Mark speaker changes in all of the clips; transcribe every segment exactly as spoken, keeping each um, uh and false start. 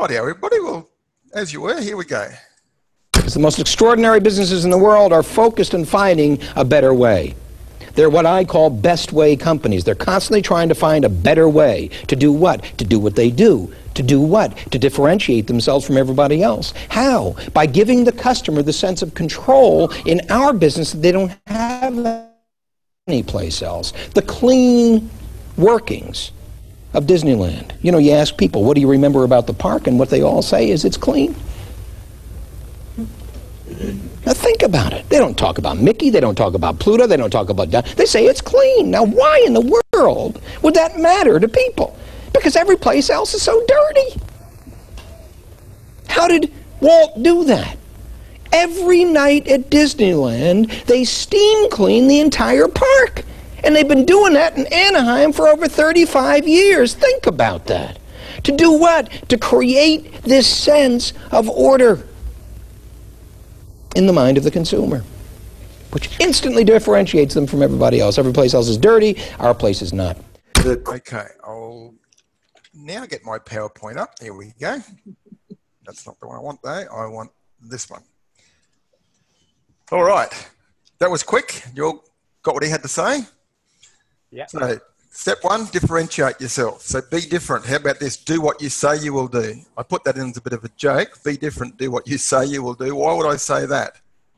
Speaker 1: Right, everybody. Well, as you were, here we go.
Speaker 2: The most extraordinary businesses in the world are focused on finding a better way. They're what I call best way companies. They're constantly trying to find a better way. To do what? To do what they do. To do what? To differentiate themselves from everybody else. How? By giving the customer the sense of control in our business that they don't have anyplace else. The clean workings of Disneyland. You know, you ask people, what do you remember about the park? And what they all say is it's clean. Now think about it. They don't talk about Mickey. They don't talk about Pluto. They don't talk about... They say it's clean. Now why in the world would that matter to people? Because every place else is so dirty. How did Walt do that? Every night at Disneyland, they steam clean the entire park. And they've been doing that in Anaheim for over thirty-five years. Think about that. To do what? To create this sense of order in the mind of the consumer, which instantly differentiates them from everybody else. Every place else is dirty, our place is not.
Speaker 1: Okay, I'll now get my PowerPoint up. Here we go. That's not the one I want though. I want this one. All right, that was quick. You all got what he had to say?
Speaker 3: Yeah.
Speaker 1: So, step one, differentiate yourself. So be different. How about this? Do what you say you will do. I put that in as a bit of a joke. Be different. Do what you say you will do. Why would I say that?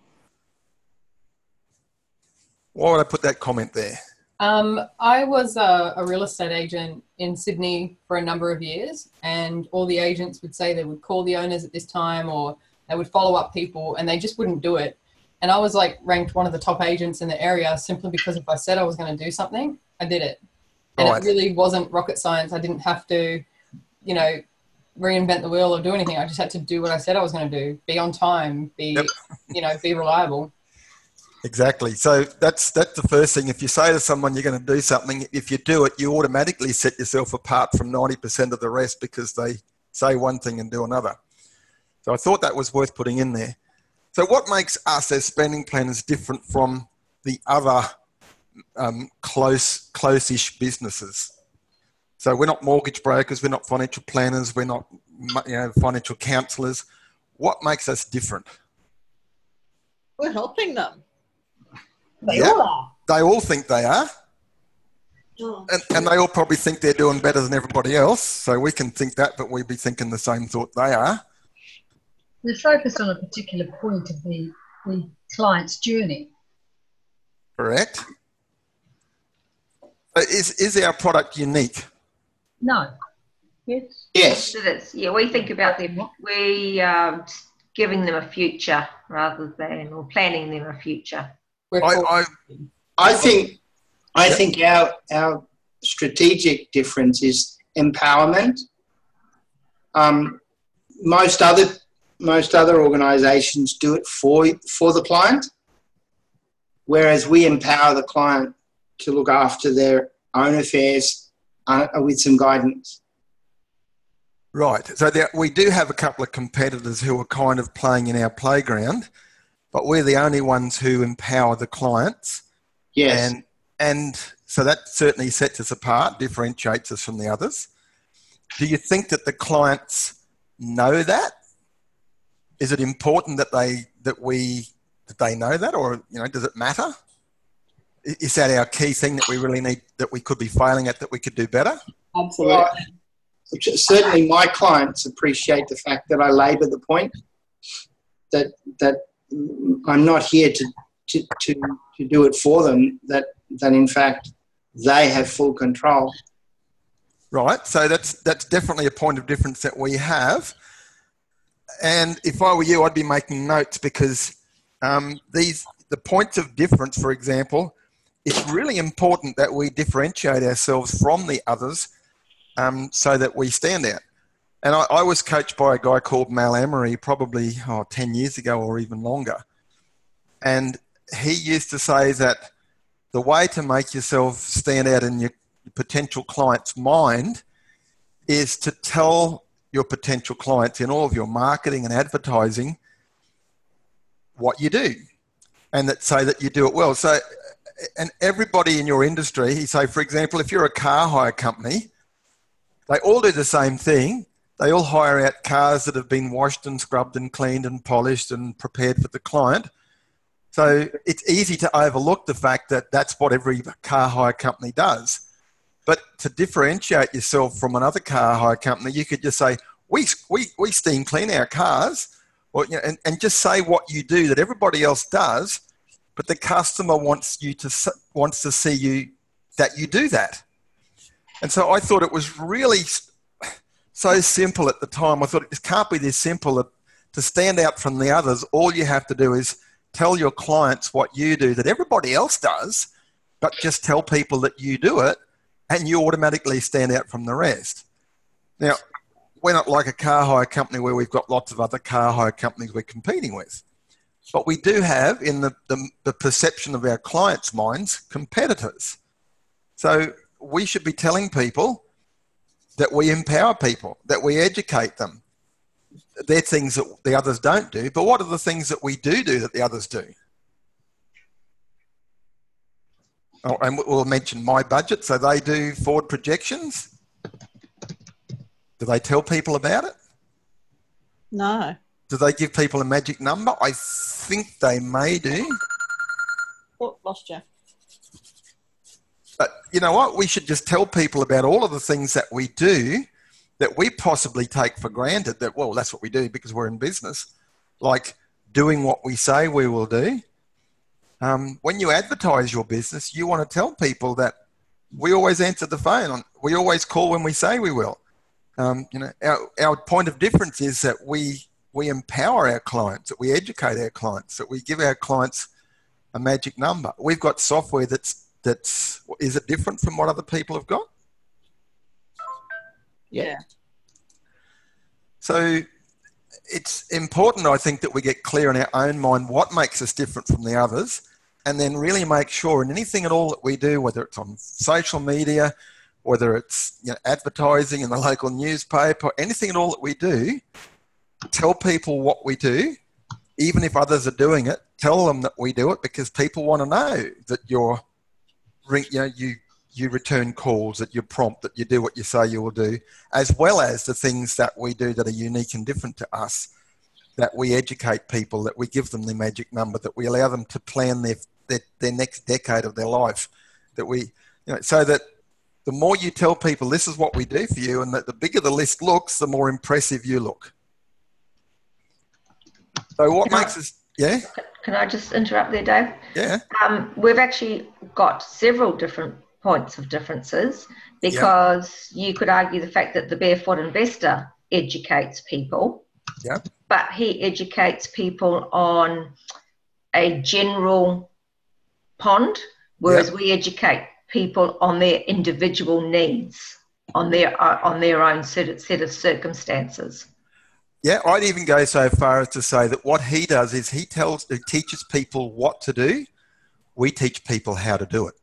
Speaker 1: Why would I put that comment there?
Speaker 4: Um, I was a, a real estate agent in Sydney for a number of years, and all the agents would say they would call the owners at this time, or they would follow up people, and they just wouldn't do it. And I was like ranked one of the top agents in the area simply because if I said I was going to do something, I did it. And right. It really wasn't rocket science. I didn't have to, you know, reinvent the wheel or do anything. I just had to do what I said I was going to do. Be on time, be, yep. you know, be reliable.
Speaker 1: Exactly. So that's that's the first thing. If you say to someone you're going to do something, if you do it, you automatically set yourself apart from ninety percent of the rest because they say one thing and do another. So I thought that was worth putting in there. So what makes us as spending planners different from the other um, close, close-ish businesses? So we're not mortgage brokers, we're not financial planners, we're not you know, financial counsellors. What makes us different?
Speaker 5: We're helping them.
Speaker 1: They yeah, all are. They all think they are. Oh. And, and they all probably think they're doing better than everybody else. So we can think that, but we'd be thinking the same thought they are.
Speaker 6: We're focused on a particular point of the, the client's journey.
Speaker 1: Correct. But is, is our product unique?
Speaker 6: No.
Speaker 5: Yes.
Speaker 7: Yes, it is. Yeah, we think about them. We are giving them a future rather than, or planning them a future.
Speaker 1: I, I,
Speaker 7: I think, I yep. think our, our strategic difference is empowerment. Um, most other Most other organisations do it for, for the client, whereas we empower the client to look after their own affairs uh, with some guidance.
Speaker 1: Right. So there, we do have a couple of competitors who are kind of playing in our playground, but we're the only ones who empower the clients.
Speaker 7: Yes.
Speaker 1: And, and so that certainly sets us apart, differentiates us from the others. Do you think that the clients know that? Is it important that they that we that they know that, or you know, does it matter? Is that our key thing that we really need, that we could be failing at, that we could do better?
Speaker 7: Absolutely. Well, certainly, my clients appreciate the fact that I labour the point that that I'm not here to to to, to do it for them. That that in fact they have full control.
Speaker 1: Right. So that's that's definitely a point of difference that we have. And if I were you, I'd be making notes because um, these the points of difference, for example, it's really important that we differentiate ourselves from the others um, so that we stand out. And I, I was coached by a guy called Mal Emery probably oh, ten years ago or even longer. And he used to say that the way to make yourself stand out in your potential client's mind is to tell your potential clients in all of your marketing and advertising what you do, and that say that you do it well. So, and everybody in your industry, say, for example, if you're a car hire company, they all do the same thing, they all hire out cars that have been washed and scrubbed and cleaned and polished and prepared for the client. So it's easy to overlook the fact that that's what every car hire company does. But to differentiate yourself from another car hire company, you could just say, we we, we steam clean our cars, or, you know, and, and just say what you do that everybody else does, but the customer wants you to wants to see you that you do that. And so I thought it was really so simple at the time. I thought it can't be this simple. To stand out from the others, all you have to do is tell your clients what you do that everybody else does, but just tell people that you do it, and you automatically stand out from the rest. Now, we're not like a car hire company where we've got lots of other car hire companies we're competing with. But we do have, in the, the, the perception of our clients' minds, competitors. So we should be telling people that we empower people, that we educate them. They're things that the others don't do, but what are the things that we do do that the others do? Oh, and we'll mention My Budget. So they do forward projections. Do they tell people about it?
Speaker 5: No.
Speaker 1: Do they give people a magic number? I think they may do.
Speaker 5: Oh, lost you.
Speaker 1: But you know what? We should just tell people about all of the things that we do that we possibly take for granted that, well, that's what we do because we're in business, like doing what we say we will do. Um, when you advertise your business, you want to tell people that we always answer the phone. We always call when we say we will. Um, you know, our, our point of difference is that we we empower our clients, that we educate our clients, that we give our clients a magic number. We've got software that's that's is it different from what other people have got?
Speaker 5: Yeah.
Speaker 1: So it's important, I think, that we get clear in our own mind what makes us different from the others, and then really make sure in anything at all that we do, whether it's on social media, whether it's, you know, advertising in the local newspaper, anything at all that we do, tell people what we do, even if others are doing it, tell them that we do it, because people want to know that you're, you know, you you return calls, that you're prompt, that you do what you say you will do, as well as the things that we do that are unique and different to us, that we educate people, that we give them the magic number, that we allow them to plan their their, their next decade of their life, that we, you know, so that the more you tell people this is what we do for you, and that the bigger the list looks, the more impressive you look. So what
Speaker 3: Can
Speaker 1: makes
Speaker 3: I,
Speaker 1: us, yeah?
Speaker 3: Can I just interrupt there, Dave?
Speaker 1: Yeah.
Speaker 3: Um, we've actually got several different points of differences, because yep. you could argue the fact that the Barefoot Investor educates people,
Speaker 1: yep.
Speaker 3: but he educates people on a general pond, whereas yep. we educate people on their individual needs, on their uh, on their own set of, set of circumstances.
Speaker 1: Yeah, I'd even go so far as to say that what he does is he tells, he teaches people what to do. We teach people how to do it.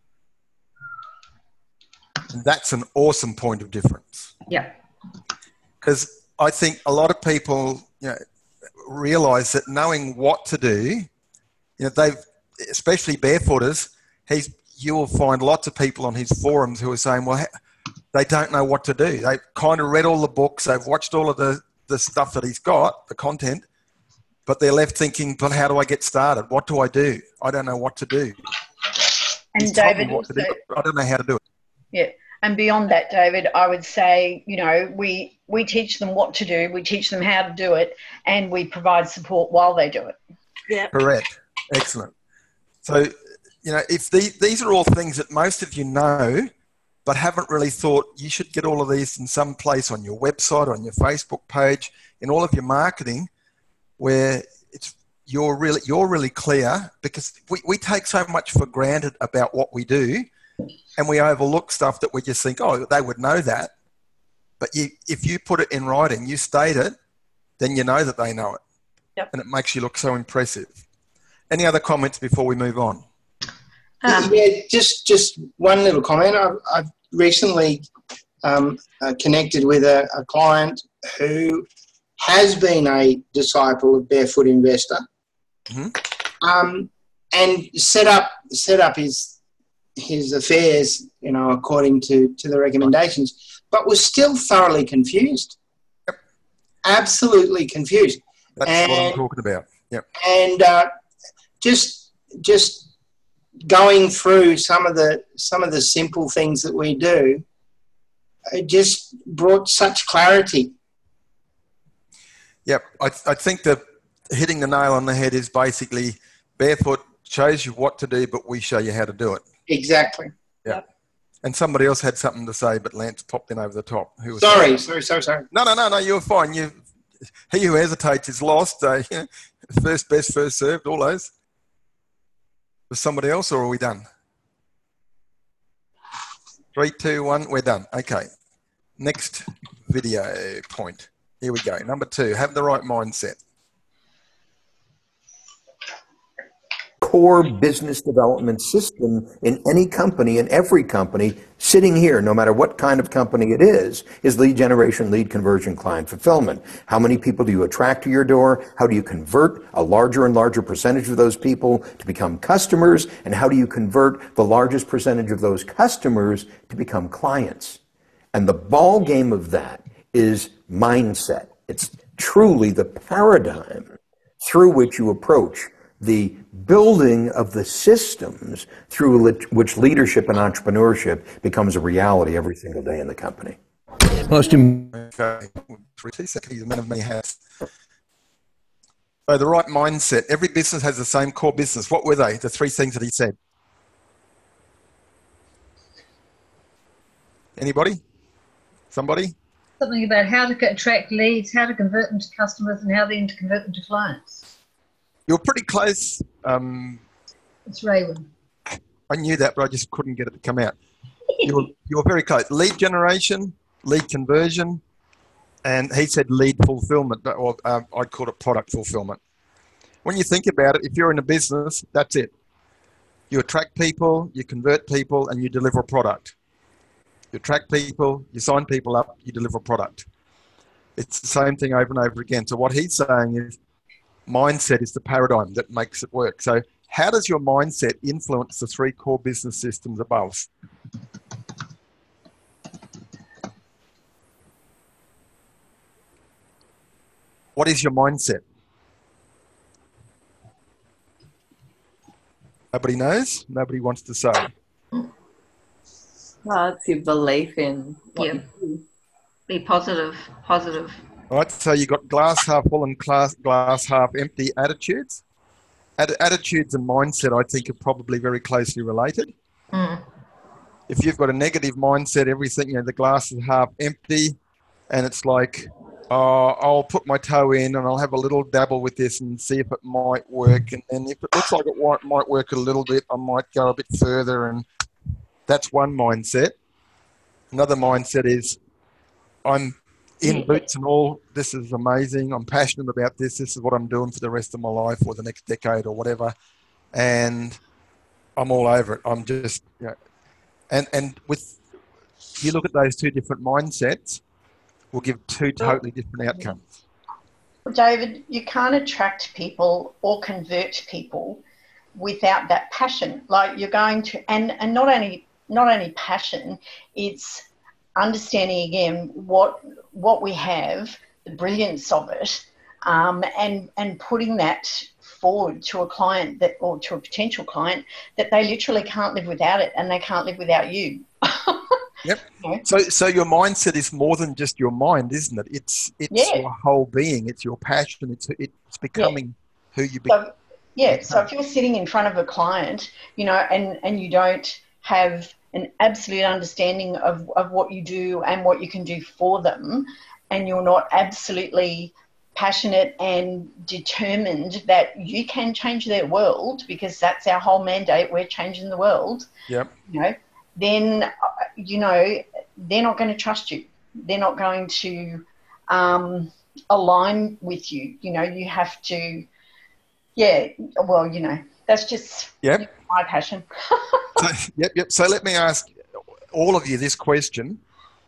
Speaker 1: And that's an awesome point of difference.
Speaker 3: Yeah.
Speaker 1: Because I think a lot of people, you know, realise that knowing what to do, you know, they've, especially barefooters, he's, you will find lots of people on his forums who are saying, well, they don't know what to do. They've kind of read all the books, they've watched all of the, the stuff that he's got, the content, but they're left thinking, but how do I get started? What do I do? I don't know what to do.
Speaker 8: And
Speaker 1: He's told me
Speaker 8: David,
Speaker 1: what to do,
Speaker 8: also,
Speaker 1: but I don't know how to do it.
Speaker 8: Yeah, and beyond that, David, I would say, you know, we we teach them what to do, we teach them how to do it, and we provide support while they do it.
Speaker 5: Yeah.
Speaker 1: Correct. Excellent. So, you know, if the, these are all things that most of you know, but haven't really thought, you should get all of these in some place on your website, on your Facebook page, in all of your marketing, where it's you're really you're really clear, because we, we take so much for granted about what we do, and we overlook stuff that we just think, oh, they would know that. But you, if you put it in writing, you state it, then you know that they know it.
Speaker 8: Yep. And
Speaker 1: it makes you look so impressive. Any other comments before we move on?
Speaker 7: Um, yeah, just just one little comment. I've, I've recently um, uh, connected with a, a client who has been a disciple of Barefoot Investor, mm-hmm. um, and set up set up his his affairs, you know, according to to the recommendations, but was still thoroughly confused. absolutely confused.
Speaker 1: That's
Speaker 7: and,
Speaker 1: what I'm talking about. Yep.
Speaker 7: And uh, just just going through some of the some of the simple things that we do, it just brought such clarity.
Speaker 1: Yep. I, I think that hitting the nail on the head is basically Barefoot shows you what to do, but we show you how to do it.
Speaker 7: Exactly.
Speaker 1: Yeah. Yep. And somebody else had something to say, but Lance popped in over the top. Who was
Speaker 7: sorry,
Speaker 1: that?
Speaker 7: sorry, sorry, sorry.
Speaker 1: No, no, no, no. You're fine. You, he who hesitates is lost. Uh, yeah. First best, first served. All those. Was somebody else, or are we done? Three, two, one. We're done. Okay. Next video point. Here we go. Number two. Have the right mindset.
Speaker 2: Core business development system in any company, in every company, sitting here, no matter what kind of company it is, is lead generation, lead conversion, client fulfillment. How many people do you attract to your door? How do you convert a larger and larger percentage of those people to become customers? And how do you convert the largest percentage of those customers to become clients? And the ball game of that is mindset. It's truly the paradigm through which you approach the building of the systems through which leadership and entrepreneurship becomes a reality every single day in the company. Most
Speaker 1: okay. Three seconds, the man of many hats. So the right mindset. Every business has the same core business. What were they? The three things that he said. Anybody? Somebody?
Speaker 6: Something about how to attract leads, how to convert them to customers, and how then to convert them to clients.
Speaker 1: You're pretty close. Um,
Speaker 6: it's Raywin.
Speaker 1: I knew that, but I just couldn't get it to come out. You were, you were very close. Lead generation, lead conversion, and he said lead fulfillment, or um, I'd call it product fulfillment. When you think about it, if you're in a business, that's it. You attract people, you convert people, and you deliver a product. You attract people, you sign people up, you deliver a product. It's the same thing over and over again. So what he's saying is, mindset is the paradigm that makes it work. So how does your mindset influence the three core business systems above? What is your mindset? Nobody knows? Nobody wants to say.
Speaker 9: Well, it's your belief in what
Speaker 3: Yeah.
Speaker 9: you do.
Speaker 3: Be positive, positive.
Speaker 1: All right, so you've got glass half full and glass, glass half empty attitudes. Ad- attitudes and mindset, I think, are probably very closely related.
Speaker 3: Mm.
Speaker 1: If you've got a negative mindset, everything, you know, the glass is half empty, and it's like, oh, I'll put my toe in and I'll have a little dabble with this and see if it might work. And then if it looks like it might, might work a little bit, I might go a bit further. And that's one mindset. Another mindset is, I'm in boots and all, this is amazing, I'm passionate about this, this is what I'm doing for the rest of my life or the next decade or whatever, and I'm all over it. I'm just, you know, and, and with, you look at those two different mindsets, will give two totally different outcomes.
Speaker 8: David, you can't attract people or convert people without that passion. Like you're going to, and, and not only not only passion, it's understanding again what what we have, the brilliance of it, um, and and putting that forward to a client that or to a potential client that they literally can't live without it, and they can't live without you.
Speaker 1: Yep.
Speaker 8: Yeah.
Speaker 1: So so your mindset is more than just your mind, isn't it? It's it's
Speaker 8: Yeah.
Speaker 1: your whole being. It's your passion. It's it's becoming who you become.
Speaker 8: So, yeah. So if you're sitting in front of a client, you know, and and you don't have an absolute understanding of, of what you do and what you can do for them, and you're not absolutely passionate and determined that you can change their world, because that's our whole mandate, we're changing the world,
Speaker 1: Yep.
Speaker 8: you know, then, uh, you know, they're not going to trust you. They're not going to um, align with you. You know, you have to, yeah, well, you know, that's just
Speaker 1: Yep.
Speaker 8: my passion.
Speaker 1: So, yep, yep. So let me ask all of you this question.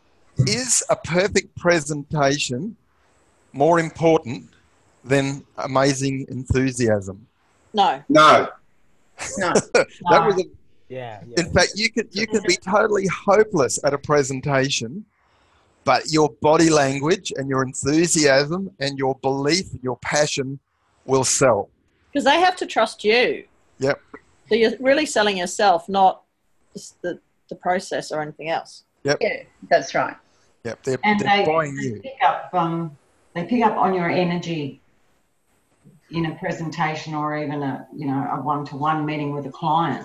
Speaker 1: Is a perfect presentation more important than amazing enthusiasm?
Speaker 5: No.
Speaker 7: No.
Speaker 8: No.
Speaker 1: That was a,
Speaker 10: Yeah, yeah.
Speaker 1: in fact, you could you could be totally hopeless at a presentation, but your body language and your enthusiasm and your belief and your passion will sell.
Speaker 5: Because they have to trust you.
Speaker 1: Yep.
Speaker 5: So you're really selling yourself, not just the, the process or anything else.
Speaker 1: Yep.
Speaker 8: Yeah, that's right.
Speaker 1: Yep. They're,
Speaker 10: And
Speaker 1: they're
Speaker 10: they,
Speaker 1: buying
Speaker 10: they
Speaker 1: you.
Speaker 10: pick up um, they pick up on your energy in a presentation or even a you know a one-to-one meeting with a client.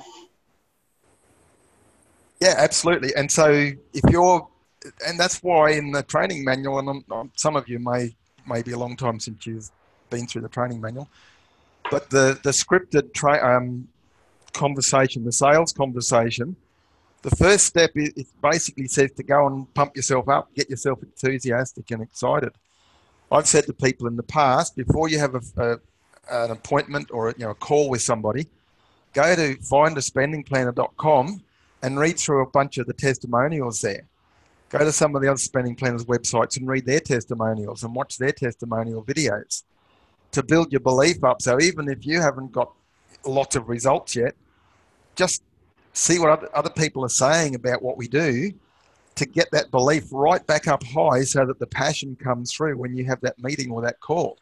Speaker 1: Yeah, absolutely. And so if you're, and that's why in the training manual, and I'm, I'm, some of you may may be a long time since you've been through the training manual, but the the scripted tra- um, conversation, the sales conversation, the first step is it basically says to go and pump yourself up, get yourself enthusiastic and excited. I've said to people in the past, before you have a, a, an appointment or a, you know a call with somebody, go to find a spending planner dot com and read through a bunch of the testimonials there. Go to some of the other spending planners' websites and read their testimonials and watch their testimonial videos to build your belief up. So even if you haven't got lots of results yet, just see what other, other people are saying about what we do to get that belief right back up high so that the passion comes through when you have that meeting or that call.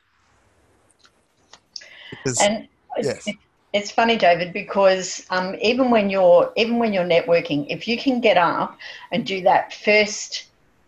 Speaker 1: Because,
Speaker 8: And
Speaker 1: yes.
Speaker 8: it, it's funny, David, because um, even when you're even when you're networking, if you can get up and do that first,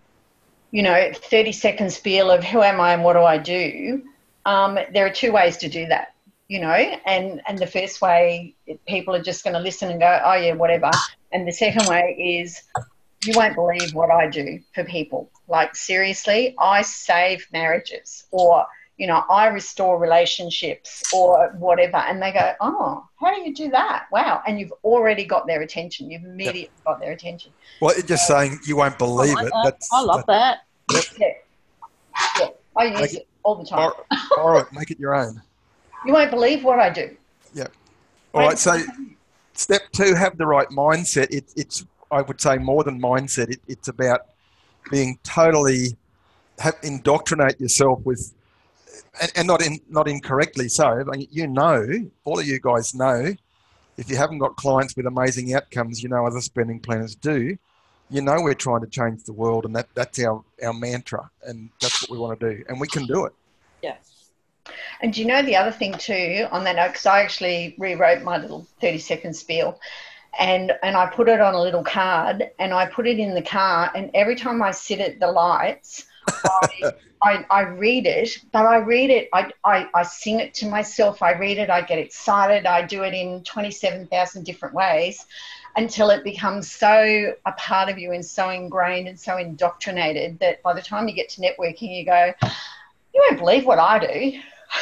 Speaker 8: you know, thirty second spiel of who am I and what do I do, um, there are two ways to do that, you know, and, and the first way, people are just going to listen and go, oh, yeah, whatever. And the second way is, you won't believe what I do for people. Like, seriously, I save marriages, or, you know, I restore relationships or whatever. And they go, oh, how do you do that? Wow. And you've already got their attention. You've immediately yep. got their attention.
Speaker 1: Well, it's just so, saying you won't believe
Speaker 5: I like
Speaker 1: it.
Speaker 5: That.
Speaker 1: That's,
Speaker 5: I love that.
Speaker 1: Yep.
Speaker 8: Yeah. yeah. I use
Speaker 1: make
Speaker 8: it all the time.
Speaker 1: All, all right, make it your own.
Speaker 8: You won't believe what I do.
Speaker 1: Yeah. All right, so step two, have the right mindset. It, it's, I would say, more than mindset. It, it's about being totally, have, indoctrinate yourself with, and, and not in, not incorrectly so. I mean, you know, all of you guys know, if you haven't got clients with amazing outcomes, you know other spending planners do, you know we're trying to change the world, and that, that's our, our mantra, and that's what we want to do, and we can do it.
Speaker 5: Yeah.
Speaker 8: And do you know the other thing too on that note, because I actually rewrote my little thirty second spiel, and, and I put it on a little card, and I put it in the car, and every time I sit at the lights, I, I, I read it, but I read it, I, I, I sing it to myself, I read it, I get excited, I do it in twenty-seven thousand different ways until it becomes so a part of you and so ingrained and so indoctrinated that by the time you get to networking, you go, you won't believe what I do.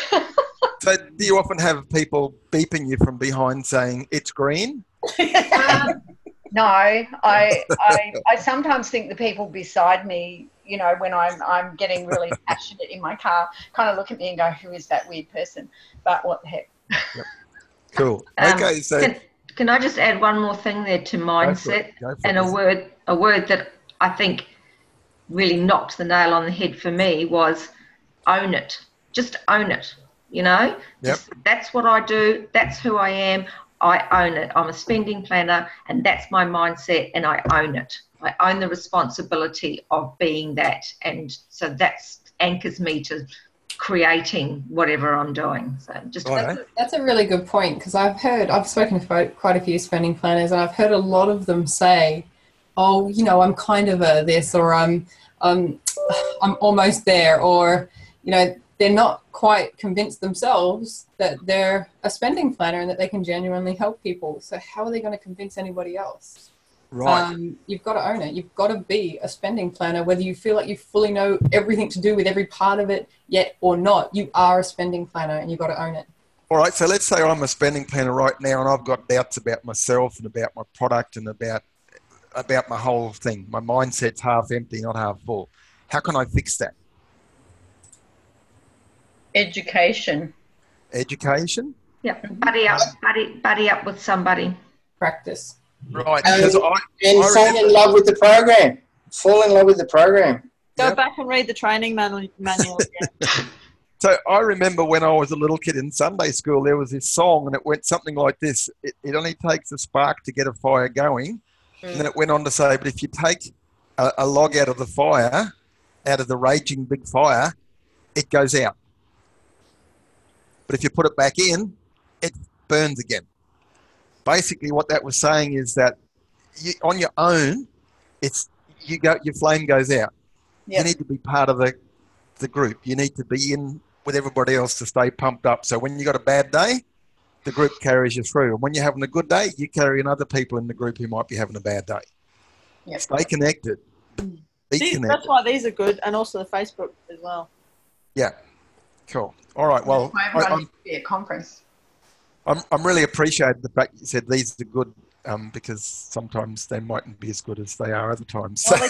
Speaker 1: So do you often have people beeping you from behind saying, it's green?
Speaker 8: um, no, I, I I sometimes think the people beside me, you know, when I'm I'm getting really passionate in my car, kind of look at me and go, who is that weird person? But what the heck?
Speaker 1: Yep. Cool.
Speaker 3: Um,
Speaker 1: okay, so
Speaker 3: can, can I just add one more thing there to mindset,
Speaker 1: Go for it. Go for
Speaker 3: and
Speaker 1: it.
Speaker 3: a word a word that I think really knocked the nail on the head for me was own it. Just own it, you know?
Speaker 1: Yep.
Speaker 3: Just, that's what I do. That's who I am. I own it. I'm a spending planner, and that's my mindset, and I own it. I own the responsibility of being that, and so that's anchors me to creating whatever I'm doing. So just
Speaker 1: Right.
Speaker 4: That's a, that's a really good point, because I've heard, I've spoken to quite a few spending planners, and I've heard a lot of them say, oh, you know, I'm kind of a this, or I'm, um, I'm almost there, or, you know, they're not quite convinced themselves that they're a spending planner and that they can genuinely help people. So how are they going to convince anybody else?
Speaker 1: Right.
Speaker 4: Um, you've got to own it. You've got to be a spending planner, whether you feel like you fully know everything to do with every part of it yet or not. You are a spending planner, and you've got to own it.
Speaker 1: All right, so let's say I'm a spending planner right now, and I've got doubts about myself and about my product and about about my whole thing. My mindset's half empty, not half full. How can I fix that?
Speaker 8: Education.
Speaker 1: Education?
Speaker 3: yeah, buddy up, buddy, buddy up with somebody.
Speaker 4: Practice.
Speaker 1: Right.
Speaker 7: And,
Speaker 1: because I,
Speaker 7: and
Speaker 1: I
Speaker 7: fall
Speaker 1: remember-
Speaker 7: in love with the program. Fall in love with the program.
Speaker 5: Go
Speaker 1: Yep.
Speaker 5: back and read the training manual, manual again.
Speaker 1: So I remember when I was a little kid in Sunday school, there was this song, and it went something like this. It, it only takes a spark to get a fire going. Mm. And then it went on to say, but if you take a, a log out of the fire, out of the raging big fire, it goes out. But if you put it back in, it burns again. Basically, what that was saying is that you, on your own, it's you go your flame goes out. Yep. You need to be part of the the group. You need to be in with everybody else to stay pumped up. So when you got a bad day, the group carries you through. And when you're having a good day, you carry in other people in the group who might be having a bad day. Yep. Stay connected. Be
Speaker 5: these,
Speaker 1: connected.
Speaker 5: That's why these are good, and also the Facebook as well.
Speaker 1: Yeah. Cool. All right. Well,
Speaker 8: I, I'm, be a conference.
Speaker 1: I'm I'm really appreciating the fact you said these are good, um, because sometimes they mightn't be as good as they are other times. So,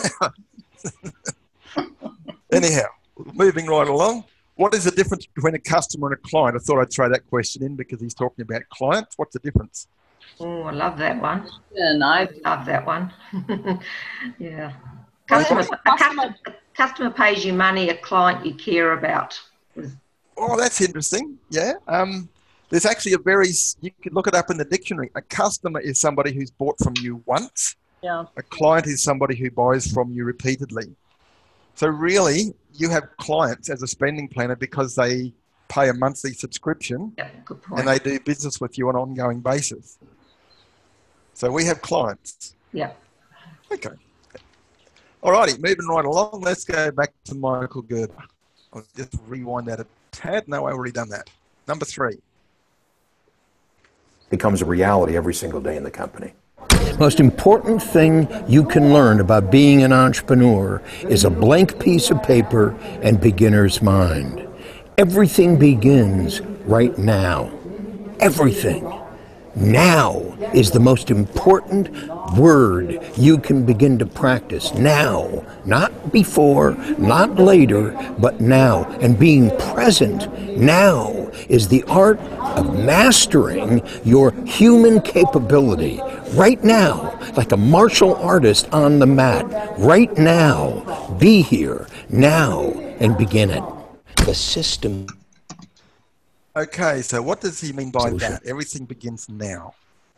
Speaker 1: anyhow, moving right along. What is the difference between a customer and a client? I thought I'd throw that question in because he's talking about clients. What's the difference?
Speaker 3: Oh, I love that one.
Speaker 9: And I
Speaker 3: love that one. Yeah. Customer, a customer, a customer pays you money, a client you care about.
Speaker 1: Oh, that's interesting. Yeah. Um, there's actually a very, you can look it up in the dictionary. A customer is somebody who's bought from you once.
Speaker 5: Yeah.
Speaker 1: A client is somebody who buys from you repeatedly. So really, you have clients as a spending planner because they pay a monthly subscription.
Speaker 3: Yeah, good point.
Speaker 1: And they do business with you on an ongoing basis. So we have clients.
Speaker 3: Yeah.
Speaker 1: Okay. All righty, moving right along. Let's go back to Michael Gerber. I'll just rewind that a tad. No, I've already done that. Number three.
Speaker 2: Becomes a reality every single day in the company. Most important thing you can learn about being an entrepreneur is a blank piece of paper and beginner's mind. Everything begins right now. Everything. Now is the most important word you can begin to practice. Now. Not before, not later, but now. And being present now is the art of mastering your human capability. Right now, like a martial artist on the mat. Right now. Be here. Now. And begin it. The system.
Speaker 1: Okay, so what does he mean by
Speaker 2: Solution.
Speaker 1: that? Everything begins now.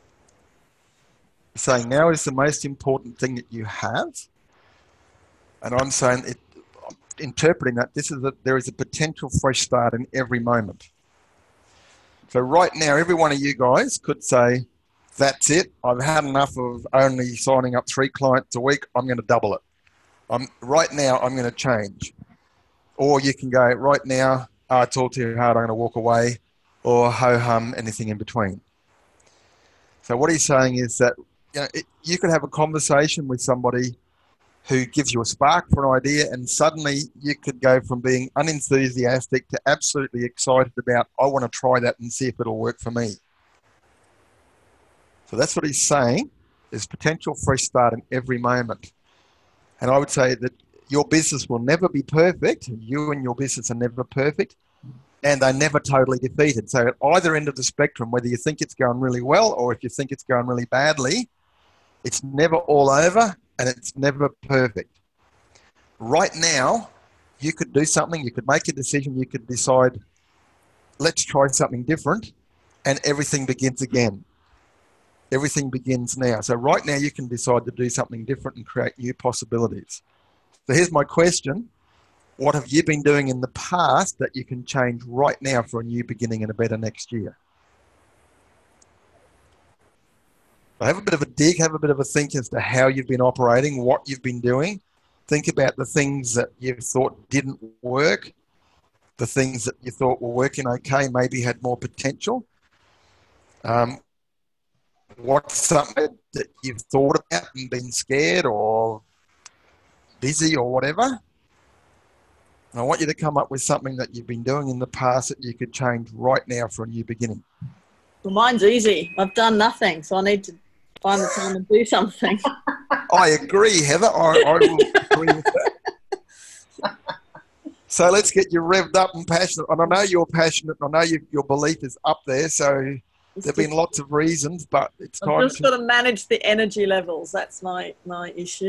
Speaker 1: Saying now is the most important thing that you have. And I'm saying, it, interpreting that, this is a, there is a potential fresh start in every moment. So right now, every one of you guys could say, that's it. I've had enough of only signing up three clients a week. I'm going to double it. I'm, right now, I'm going to change. Or you can go, right now, oh, it's all too hard, I'm going to walk away, or ho-hum, anything in between. So what he's saying is that, you know, it, you could have a conversation with somebody who gives you a spark for an idea, and suddenly you could go from being unenthusiastic to absolutely excited about, I want to try that and see if it'll work for me. So that's what he's saying, is potential fresh start in every moment. And I would say that your business will never be perfect. You and your business are never perfect, and they're never totally defeated. So at either end of the spectrum, whether you think it's going really well or if you think it's going really badly, it's never all over and it's never perfect. Right now, you could do something, you could make a decision, you could decide, let's try something different, and everything begins again. Everything begins now. So right now, you can decide to do something different and create new possibilities. So here's my question. What have you been doing in the past that you can change right now for a new beginning and a better next year? So have a bit of a dig, have a bit of a think as to how you've been operating, what you've been doing. Think about the things that you thought didn't work, the things that you thought were working okay, maybe had more potential. Um, what's something that you've thought about and been scared or busy or whatever? And I want you to come up with something that you've been doing in the past that you could change right now for a new beginning.
Speaker 5: Well, mine's easy. I've done nothing, so I need to find the time and do something.
Speaker 1: I agree, Heather. I, I will agree with that. So let's get you revved up and passionate. And I know you're passionate. I know you, your belief is up there. So there have been lots of reasons, but it's time
Speaker 5: I've just
Speaker 1: to...
Speaker 5: got to manage the energy levels. That's my, my issue.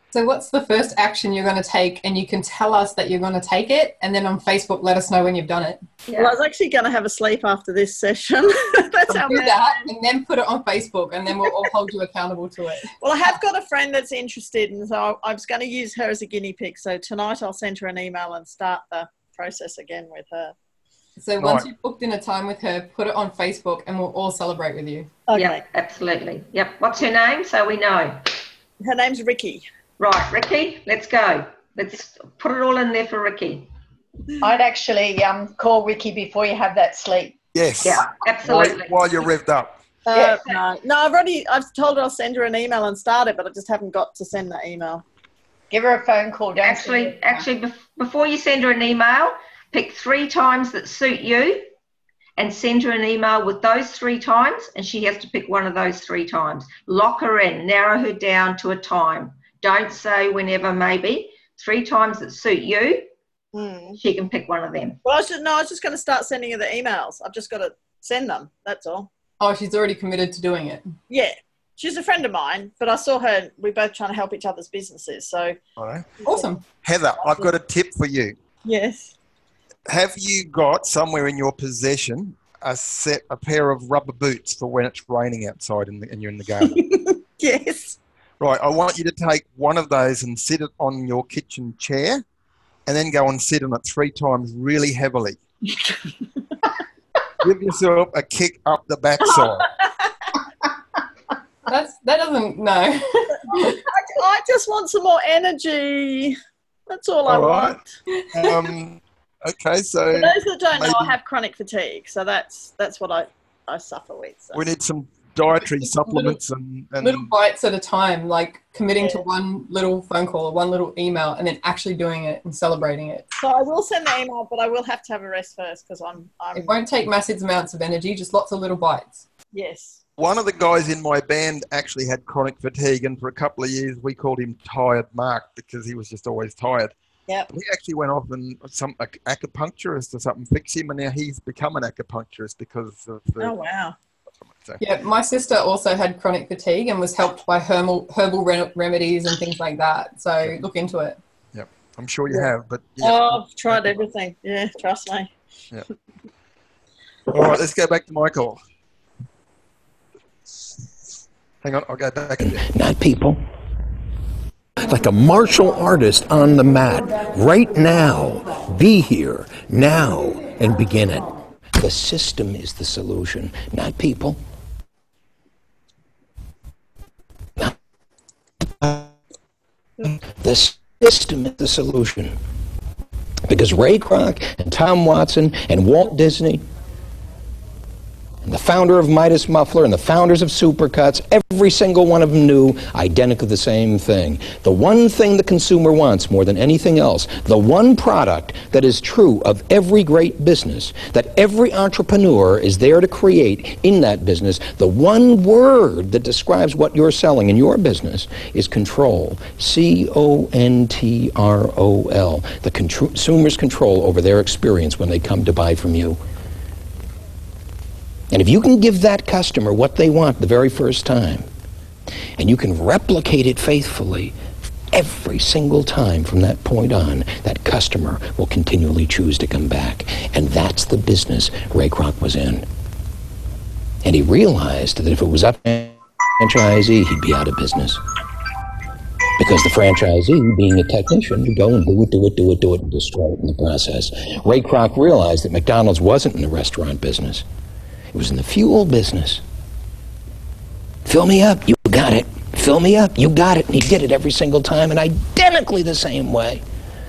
Speaker 4: So what's the first action you're going to take, and you can tell us that you're going to take it, and then on Facebook let us know when you've done it.
Speaker 5: Yeah. Well, I was actually going to have a sleep after this session. That's how
Speaker 4: do that, and then put it on Facebook, and then we'll all hold you accountable to it.
Speaker 5: Well, I have got a friend that's interested, and so I was going to use her as a guinea pig. So tonight I'll send her an email and start the process again with her.
Speaker 4: So once you've booked in a time with her, put it on Facebook, and we'll all celebrate with you.
Speaker 5: Okay.
Speaker 3: Yeah, absolutely. Yep. What's her name so we know?
Speaker 5: Her name's Ricky.
Speaker 3: Right, Ricky, let's go. Let's put it all in there for Ricky.
Speaker 8: I'd actually um, call Ricky before you have that sleep.
Speaker 1: Yes.
Speaker 3: Yeah, absolutely.
Speaker 1: While, while you're revved up.
Speaker 5: Uh,
Speaker 3: Yes.
Speaker 5: no, no, I've already, I've told her I'll send her an email and start it, but I just haven't got to send that email.
Speaker 8: Give her a phone call. Don't
Speaker 3: Actually,
Speaker 8: send her-
Speaker 3: actually, bef- before you send her an email, pick three times that suit you and send her an email with those three times, and she has to pick one of those three times. Lock her in, narrow her down to a time. Don't say whenever, maybe. Three times that suit you,
Speaker 5: Mm.
Speaker 3: she can pick one of them.
Speaker 5: Well, I was just, no, I was just going to start sending her the emails. I've just got to send them. That's all.
Speaker 4: Oh, she's already committed to doing it.
Speaker 5: Yeah. She's a friend of mine, but I saw her, we're both trying to help each other's businesses. So,
Speaker 1: All right.
Speaker 4: Awesome.
Speaker 1: Heather, I've got a tip for you.
Speaker 5: yes.
Speaker 1: Have you got somewhere in your possession a set, a pair of rubber boots for when it's raining outside and, and you're in the garden?
Speaker 5: Yes.
Speaker 1: Right, I want you to take one of those and sit it on your kitchen chair and then go and sit on it three times really heavily. Give yourself a kick up the backside.
Speaker 4: That's that doesn't no.
Speaker 5: I, I just want some more energy. That's all, I
Speaker 1: All right.
Speaker 5: want.
Speaker 1: Um, okay, so
Speaker 5: For those that don't know, I
Speaker 1: maybe-
Speaker 5: have chronic fatigue, so that's that's what I, I suffer with. So.
Speaker 1: we need some dietary supplements and, and
Speaker 4: Little bites at a time, like committing to
Speaker 5: Yeah.
Speaker 4: one little phone call or one little email, and then actually doing it and celebrating it.
Speaker 5: So I will send the email, but I will have to have a rest first because I'm, I'm
Speaker 4: It won't take massive amounts of energy, just lots of little bites.
Speaker 5: yes.
Speaker 1: one of the guys in my band actually had chronic fatigue, and for a couple of years we called him Tired Mark because he was just always tired.
Speaker 5: Yep.
Speaker 1: He actually went off and some a, acupuncturist or something fixed him, and now he's become an acupuncturist because of the.
Speaker 5: Oh wow.
Speaker 1: So,
Speaker 4: Yeah, my sister also had chronic fatigue and was helped by herbal herbal re- remedies and things like that. So look into it.
Speaker 1: Yep, I'm sure you have, but yeah.
Speaker 5: Oh, I've tried everything. Yeah, trust me.
Speaker 1: Yeah. All right, let's go back to Michael. Hang on, I'll go back a bit.
Speaker 2: Not people. Like a martial artist on the mat. Right now. Be here. Now. And begin it. The system is the solution, not people. Not the system is the solution. Because Ray Kroc and Tom Watson and Walt Disney and the founder of Midas Muffler and the founders of Supercuts, every single one of them knew identically the same thing. The one thing the consumer wants more than anything else, the one product that is true of every great business, that every entrepreneur is there to create in that business, the one word that describes what you're selling in your business is control. C O N T R O L. The consumer's control over their experience when they come to buy from you. And if you can give that customer what they want the very first time, and you can replicate it faithfully every single time from that point on, that customer will continually choose to come back. And that's the business Ray Kroc was in. And he realized that if it was up to the franchisee, he'd be out of business. Because the franchisee, being a technician, would go and do it, do it, do it, do it, and destroy it in the process. Ray Kroc realized that McDonald's wasn't in the restaurant business. It was in the fuel business. Fill me up, you got it. Fill me up, you got it. And he did it every single time in identically the same way.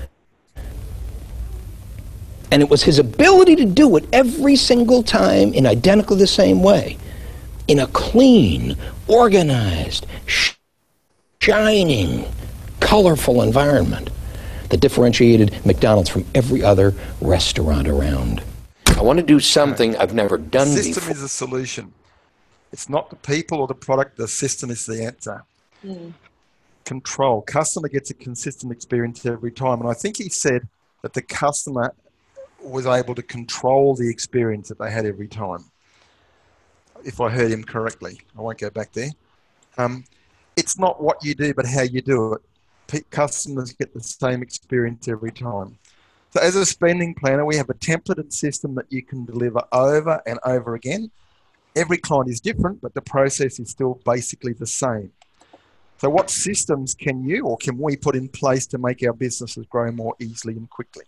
Speaker 2: And it was his ability to do it every single time in identically the same way, in a clean, organized, shining, colorful environment that differentiated McDonald's from every other restaurant around. I want to do something I've never done before.
Speaker 1: The system is a solution. It's not the people or the product. The system is the answer.
Speaker 5: Mm.
Speaker 1: Control. Customer gets a consistent experience every time. And I think he said that the customer was able to control the experience that they had every time. If I heard him correctly. I won't go back there. Um, it's not what you do, but how you do it. pe- customers get the same experience every time. So as a spending planner, we have a templated system that you can deliver over and over again. Every client is different, but the process is still basically the same. So what systems can you or can we put in place to make our businesses grow more easily and quickly?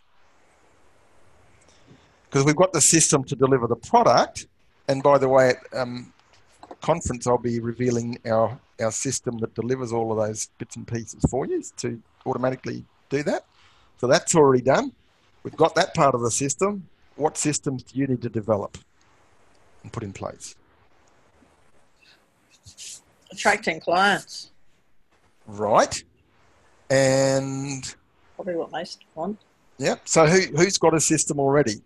Speaker 1: Because we've got the system to deliver the product. And by the way, at um, conference, I'll be revealing our, our system that delivers all of those bits and pieces for you to automatically do that. So that's already done. We've got that part of the system. What systems do you need to develop and put in place?
Speaker 5: Attracting clients.
Speaker 1: Right. And
Speaker 5: probably what most want.
Speaker 1: Yeah. So who, who's got a system already?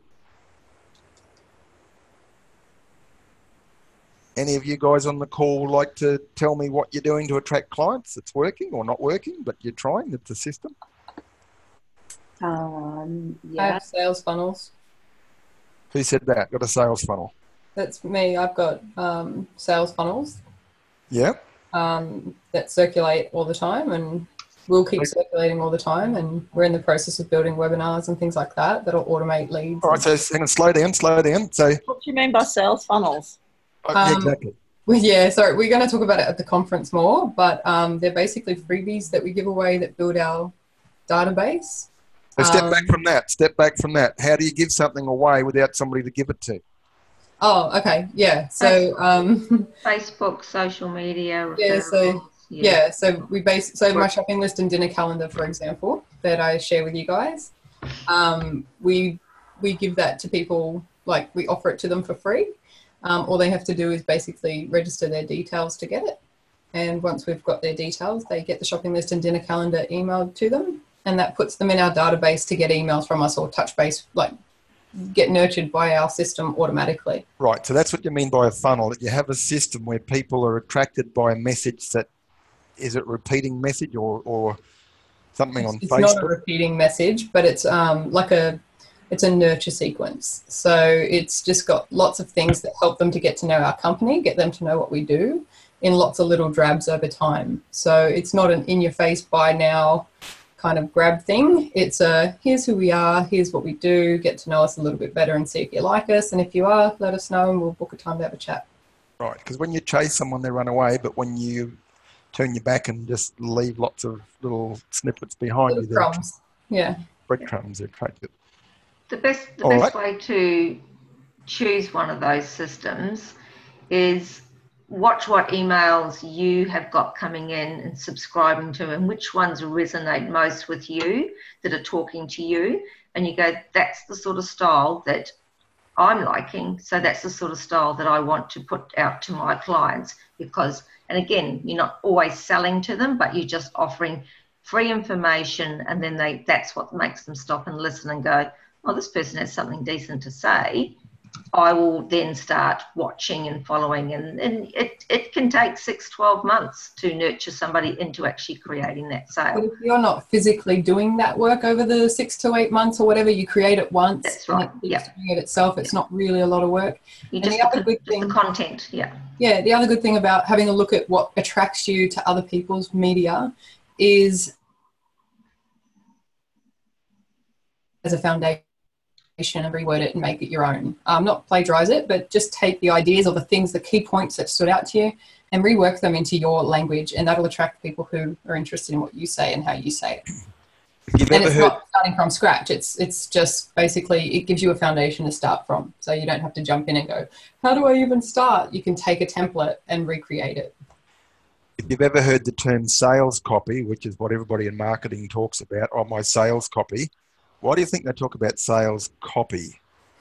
Speaker 1: Any of you guys on the call like to tell me what you're doing to attract clients that's working or not working, but you're trying? It's a system.
Speaker 9: Um, yeah.
Speaker 4: I have sales funnels.
Speaker 1: Who said that? Got a sales funnel?
Speaker 4: That's me. I've got um, sales funnels.
Speaker 1: Yeah.
Speaker 4: Um, that circulate all the time, and we'll keep okay. circulating all the time. And we're in the process of building webinars and things like that that'll automate leads.
Speaker 1: All right. So hang on, slow down, slow down. So
Speaker 5: what do you mean by sales funnels?
Speaker 1: Oh, yeah,
Speaker 4: um,
Speaker 1: exactly.
Speaker 4: Well, yeah, sorry, we're going to talk about it at the conference more, but um, they're basically freebies that we give away that build our database.
Speaker 1: So step
Speaker 4: um,
Speaker 1: back from that. Step back from that. How do you give something away without somebody to give it to?
Speaker 4: Oh, okay, yeah. So um,
Speaker 3: Facebook, social media.
Speaker 4: Yeah, so yeah. yeah, so we base so my shopping list and dinner calendar, for example, that I share with you guys. Um, we we give that to people, like we offer it to them for free. Um, all they have to do is basically register their details to get it. And once we've got their details, they get the shopping list and dinner calendar emailed to them. And that puts them in our database to get emails from us or touch base, like get nurtured by our system automatically.
Speaker 1: Right. So that's what you mean by a funnel, that you have a system where people are attracted by a message that, is it repeating message or, or something on
Speaker 4: it's
Speaker 1: Facebook?
Speaker 4: It's not a repeating message, but it's um, like a, it's a nurture sequence. So it's just got lots of things that help them to get to know our company, get them to know what we do in lots of little drabs over time. So it's not an in-your-face, buy now kind of grab thing. It's a, here's who we are, here's what we do, get to know us a little bit better and see if you like us. And if you are, let us know and we'll book a time to have a chat.
Speaker 1: Right, because when you chase someone, they run away, but when you turn your back and just leave lots of little snippets behind
Speaker 4: little
Speaker 1: you,
Speaker 4: crumbs. Yeah.
Speaker 1: Breadcrumbs, they're attracted.
Speaker 3: The best, the
Speaker 1: All
Speaker 3: best
Speaker 1: right.
Speaker 3: way to choose one of those systems is watch what emails you have got coming in and subscribing to, and which ones resonate most with you, that are talking to you. And you go, that's the sort of style that I'm liking. So that's the sort of style that I want to put out to my clients. Because, and again, you're not always selling to them, but you're just offering free information. And then they, that's what makes them stop and listen and go, oh, this person has something decent to say. I will then start watching and following, and, and it, it can take six, twelve months to nurture somebody into actually creating that sale.
Speaker 4: But if you're not physically doing that work over the six to eight months or whatever, you create it once.
Speaker 3: That's right.
Speaker 4: And it keeps
Speaker 3: Yeah.
Speaker 4: doing it itself. It's yeah. not really a lot of work.
Speaker 3: You
Speaker 4: and
Speaker 3: just,
Speaker 4: the other
Speaker 3: the,
Speaker 4: good
Speaker 3: just
Speaker 4: thing,
Speaker 3: the content, yeah.
Speaker 4: Yeah, the other good thing about having a look at what attracts you to other people's media is as a foundation and reword it and make it your own. Um, not plagiarize it, but just take the ideas or the things, the key points that stood out to you and rework them into your language, and that'll attract people who are interested in what you say and how you say it.
Speaker 1: You've
Speaker 4: and
Speaker 1: ever
Speaker 4: it's
Speaker 1: heard...
Speaker 4: not starting from scratch. It's it's just basically, it gives you a foundation to start from. So you don't have to jump in and go, how do I even start? You can take a template and recreate it.
Speaker 1: If you've ever heard the term sales copy, which is what everybody in marketing talks about, or my sales copy, why do you think they talk about sales copy?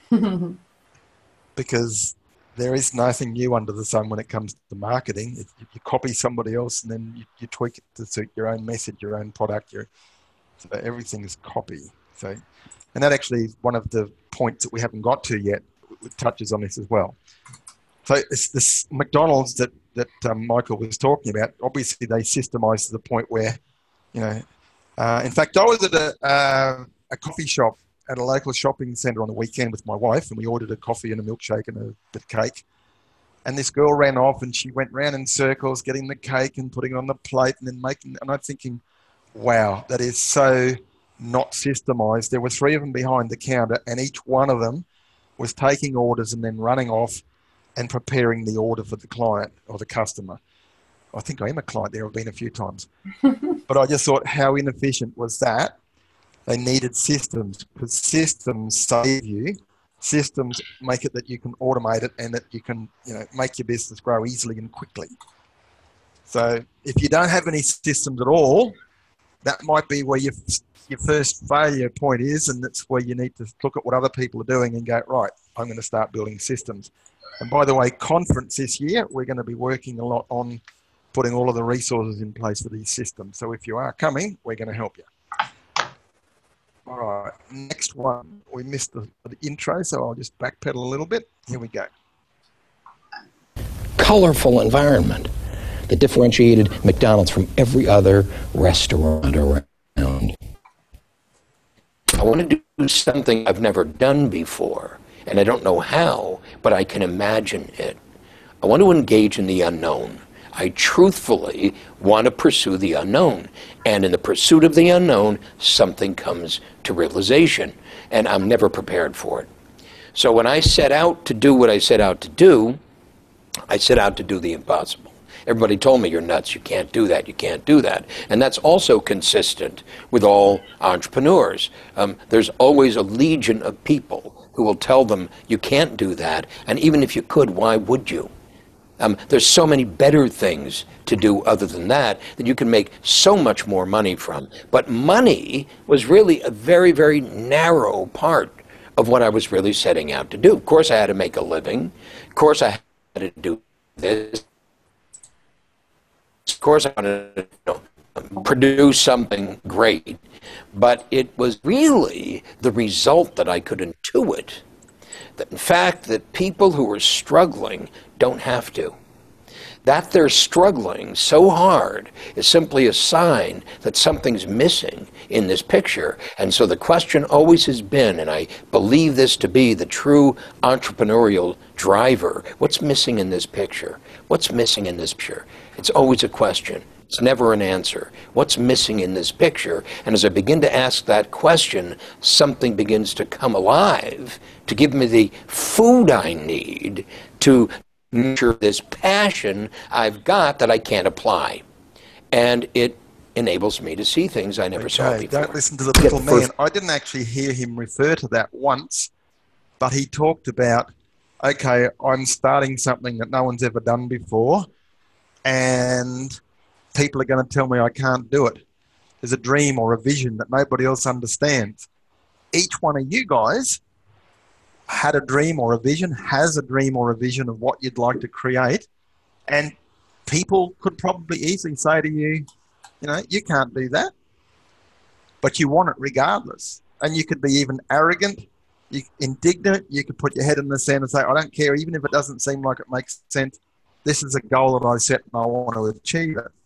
Speaker 1: Because there is nothing new under the sun when it comes to marketing. It, you copy somebody else and then you, you tweak it to suit your own message, your own product. Your, so everything is copy. So, and that actually is one of the points that we haven't got to yet. It touches on this as well. So it's this McDonald's that, that um, Michael was talking about. Obviously, they systemize to the point where, you know, uh, in fact, I was at a... Uh, a coffee shop at a local shopping centre on the weekend with my wife, and we ordered a coffee and a milkshake and a bit of cake. And this girl ran off and she went round in circles getting the cake and putting it on the plate and then making, and I'm thinking, wow, that is so not systemized. There were three of them behind the counter, and each one of them was taking orders and then running off and preparing the order for the client or the customer. I think I am a client there. I've been a few times. But I just thought, how inefficient was that? They needed systems, because systems save you. Systems make it that you can automate it and that you can, you know, make your business grow easily and quickly. So if you don't have any systems at all, that might be where your, your first failure point is, and that's where you need to look at what other people are doing and go, right, I'm going to start building systems. And by the way, conference this year, we're going to be working a lot on putting all of the resources in place for these systems. So if you are coming, we're going to help you. All right, next one. We missed the, the intro, so I'll just backpedal a little bit. Here we go.
Speaker 2: Colorful environment that differentiated McDonald's from every other restaurant around. I want to do something I've never done before, and I don't know how, but I can imagine it. I want to engage in the unknown. I truthfully want to pursue the unknown. And in the pursuit of the unknown, something comes to realization. And I'm never prepared for it. So when I set out to do what I set out to do, I set out to do the impossible. Everybody told me, you're nuts, you can't do that, you can't do that. And that's also consistent with all entrepreneurs. Um, there's always a legion of people who will tell them, you can't do that. And even if you could, why would you? Um, there's so many better things to do other than that, that you can make so much more money from. But money was really a very, very narrow part of what I was really setting out to do. Of course, I had to make a living. Of course, I had to do this. Of course, I wanted to, you know, produce something great. But it was really the result that I could intuit. That in fact, that people who are struggling don't have to. That they're struggling so hard is simply a sign that something's missing in this picture. And so the question always has been, and I believe this to be the true entrepreneurial driver, what's missing in this picture? What's missing in this picture? It's always a question. It's never an answer. What's missing in this picture? And as I begin to ask that question, something begins to come alive to give me the food I need to nurture this passion I've got that I can't apply. And it enables me to see things I never
Speaker 1: okay,
Speaker 2: saw before.
Speaker 1: Don't listen to the little man. I didn't actually hear him refer to that once, but he talked about, okay, I'm starting something that no one's ever done before, and people are going to tell me I can't do it. There's a dream or a vision that nobody else understands. Each one of you guys had a dream or a vision, has a dream or a vision of what you'd like to create, and people could probably easily say to you, you know, you can't do that, but you want it regardless. And you could be even arrogant, you, indignant, you could put your head in the sand and say, I don't care, even if it doesn't seem like it makes sense, this is a goal that I set and I want to achieve it.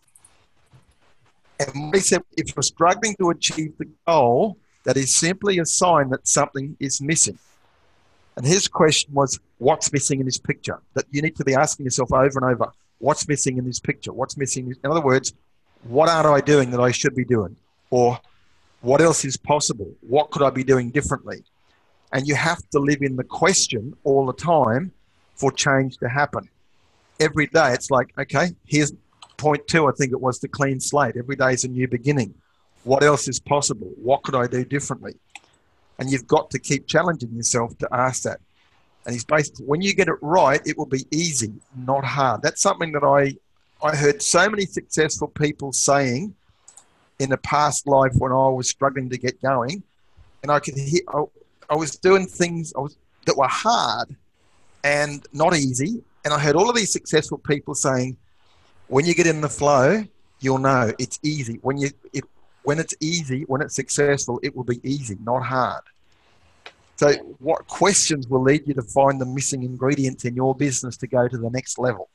Speaker 1: And we said, if you're struggling to achieve the goal, that is simply a sign that something is missing. And his question was, what's missing in this picture? That you need to be asking yourself over and over, what's missing in this picture? What's missing? In other words, what aren't I doing that I should be doing? Or what else is possible? What could I be doing differently? And you have to live in the question all the time for change to happen. Every day it's like, okay, here's point two, I think it was, the clean slate. Every day is a new beginning. What else is possible? What could I do differently? And you've got to keep challenging yourself to ask that. And he's basically, when you get it right, it will be easy, not hard. That's something that I, I heard so many successful people saying in a past life when I was struggling to get going. And I could hear, I, I was doing things I was, that were hard and not easy. And I heard all of these successful people saying, when you get in the flow, you'll know it's easy. When you, it, when it's easy, when it's successful, it will be easy, not hard. So what questions will lead you to find the missing ingredients in your business to go to the next level?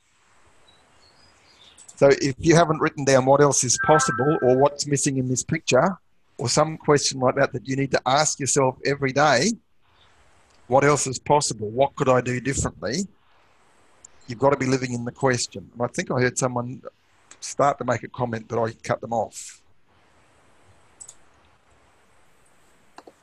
Speaker 1: So if you haven't written down what else is possible or what's missing in this picture or some question like that that you need to ask yourself every day, what else is possible? What could I do differently? You've got to be living in the question. And I think I heard someone start to make a comment, but I cut them off.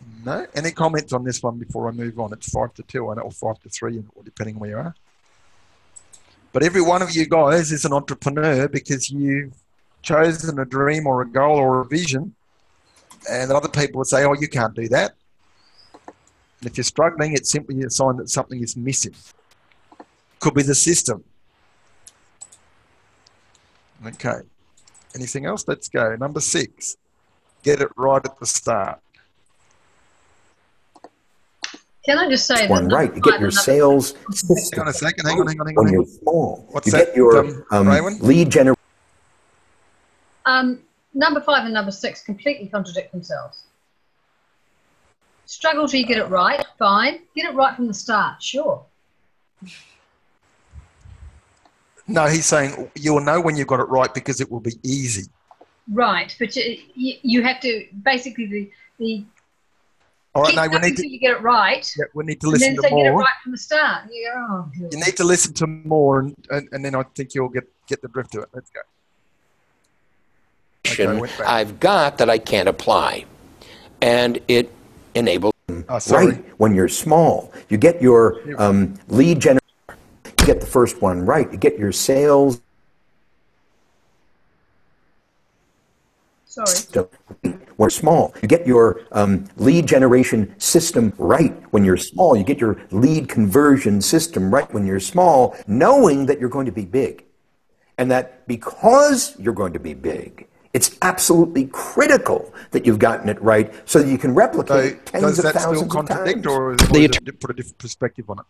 Speaker 1: No? Any comments on this one before I move on? It's five to two, I know, or five to three, depending on where you are. But every one of you guys is an entrepreneur because you've chosen a dream or a goal or a vision, and other people would say, oh, you can't do that. And if you're struggling, it's simply a sign that something is missing. Could be the system. Okay. Anything else? Let's go. Number six. Get it right at the start.
Speaker 6: Can I just say
Speaker 11: one
Speaker 6: that
Speaker 11: right? You get your sales system.
Speaker 1: Hang on a second. Hang on. Hang on. Hang on.
Speaker 11: When you're small,
Speaker 1: What's
Speaker 11: you
Speaker 1: that,
Speaker 11: get your
Speaker 1: um,
Speaker 11: um,
Speaker 1: Raywin?
Speaker 11: lead generation.
Speaker 6: Um, number five and number six completely contradict themselves. Struggle till you get it right, fine. Get it right from the start, sure.
Speaker 1: No, he's saying you'll know when you've got it right because it will be easy.
Speaker 6: Right, but you, you, you have to, basically, the, the
Speaker 1: All right,
Speaker 6: keep
Speaker 1: no, we
Speaker 6: going
Speaker 1: need to,
Speaker 6: till you get it right,
Speaker 1: yeah, we need to
Speaker 6: and
Speaker 1: listen
Speaker 6: then
Speaker 1: to
Speaker 6: say get it
Speaker 1: more.
Speaker 6: right from the start. You go, oh, good.
Speaker 1: You need to listen to more, and, and, and then I think you'll get, get the drift of it. Let's go. Okay, I went back.
Speaker 2: I've got that I can't apply. And it enables
Speaker 1: Oh, sorry.
Speaker 11: Right when you're small, you get your um, lead generation. You get the first one right. You get your sales.
Speaker 6: Sorry.
Speaker 11: System. When small, you get your um, lead generation system right. When you're small, you get your lead conversion system right. When you're small, knowing that you're going to be big, and that because you're going to be big, it's absolutely critical that you've gotten it right so that you can replicate
Speaker 1: So
Speaker 11: tens
Speaker 1: does
Speaker 11: of
Speaker 1: that still
Speaker 11: thousands of
Speaker 1: contradict,
Speaker 11: times.
Speaker 1: or, is, or is it put a different perspective on it?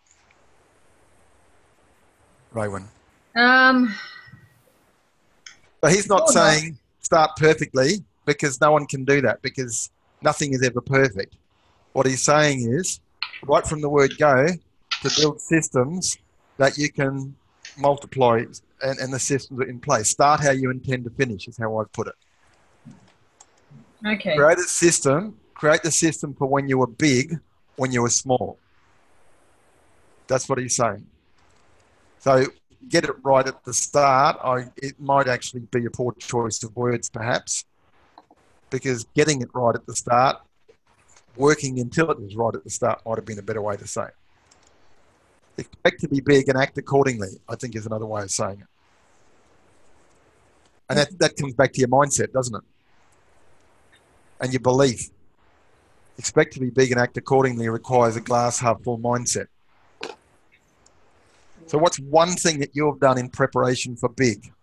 Speaker 1: Raywin.
Speaker 6: Um,
Speaker 1: So he's not
Speaker 6: Sure not.
Speaker 1: saying start perfectly, because no one can do that, because nothing is ever perfect. What he's saying is, right from the word go, to build systems that you can multiply, and, and the systems are in place. Start how you intend to finish is how I've put it.
Speaker 6: okay.
Speaker 1: Create a system, create the system for when you were big, when you were small. That's what he's saying. So get it right at the start. I, it might actually be a poor choice of words, perhaps, because getting it right at the start, working until it is right at the start might have been a better way to say it. Expect to be big and act accordingly, I think, is another way of saying it. And that, that comes back to your mindset, doesn't it? And your belief. Expect to be big and act accordingly requires a glass half full mindset. So what's one thing that you've done in preparation for big?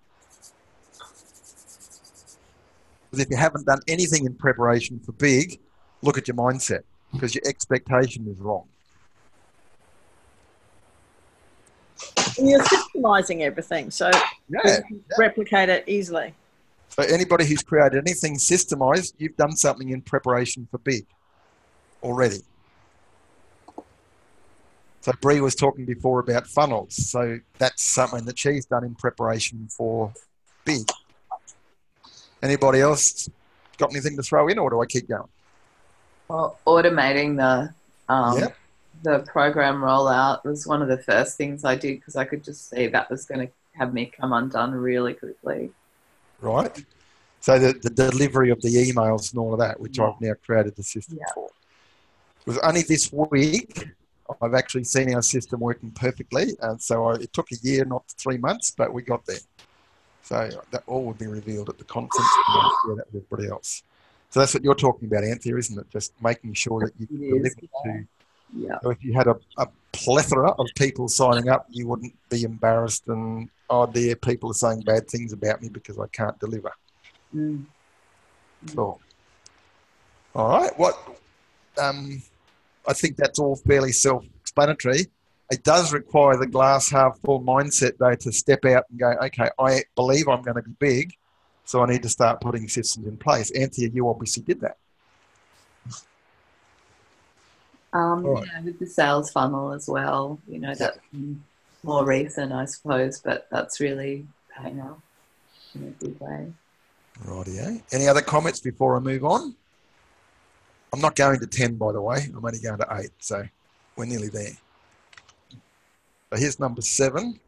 Speaker 1: Because if you haven't done anything in preparation for big, look at your mindset, because your expectation is wrong.
Speaker 5: And you're systemizing everything, so
Speaker 1: Yeah,
Speaker 5: you can replicate it easily.
Speaker 1: So anybody who's created anything systemized, you've done something in preparation for big already. So Bree was talking before about funnels. So that's something that she's done in preparation for big. Anybody else got anything to throw in, or do I keep going?
Speaker 9: Well, automating the um,
Speaker 1: Yep.
Speaker 9: the program rollout was one of the first things I did, because I could just see that was going to have me come undone really quickly.
Speaker 1: Right. So the, the delivery of the emails and all of that, which I've now created the system
Speaker 9: Yeah.
Speaker 1: for. It was only this week I've actually seen our system working perfectly. And so I, it took a year, not three months, but we got there. So that all will be revealed at the conference, and I'll share that with everybody else. So that's what you're talking about, Anthea, isn't it? Just making sure that you
Speaker 9: It
Speaker 1: deliver
Speaker 9: is,
Speaker 1: to.
Speaker 9: Yeah.
Speaker 1: So if you had a, a plethora of people signing up, you wouldn't be embarrassed and, oh dear, people are saying bad things about me because I can't deliver.
Speaker 9: Mm.
Speaker 1: Cool. All right. What? Um, I think that's all fairly self-explanatory. It does require the glass half full mindset, though, to step out and go, okay, I believe I'm going to be big, so I need to start putting systems in place. Anthea, you obviously did that.
Speaker 9: Um,
Speaker 1: All right.
Speaker 9: yeah, with the sales funnel as well, you know, that's more recent, I suppose, but that's really paying off in a big way.
Speaker 1: Rightio. Any other comments before I move on? I'm not going to ten, by the way. I'm only going to eight, so we're nearly there. So here's number seven.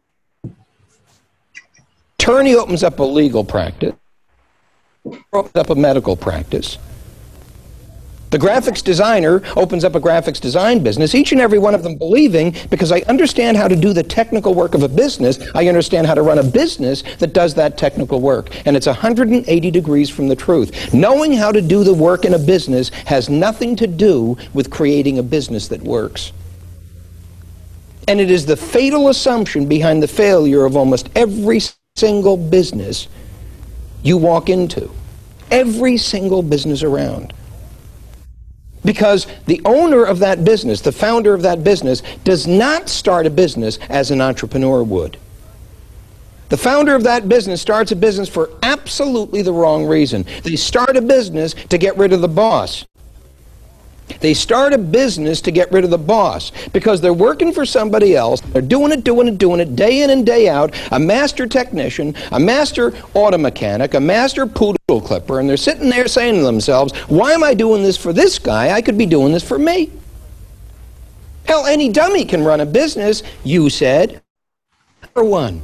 Speaker 2: Attorney opens up a legal practice, opens up a medical practice. The graphics designer opens up a graphics design business, each and every one of them believing, because I understand how to do the technical work of a business, I understand how to run a business that does that technical work. And it's one hundred eighty degrees from the truth. Knowing how to do the work in a business has nothing to do with creating a business that works. And it is the fatal assumption behind the failure of almost every single business you walk into. Every single business around. Because the owner of that business, the founder of that business, does not start a business as an entrepreneur would. The founder of that business starts a business for absolutely the wrong reason. They start a business to get rid of the boss. They start a business to get rid of the boss because they're working for somebody else. They're doing it, doing it, doing it, day in and day out, a master technician, a master auto mechanic, a master poodle clipper, and they're sitting there saying to themselves, why am I doing this for this guy? I could be doing this for me. Hell, any dummy can run a business, you said, for one.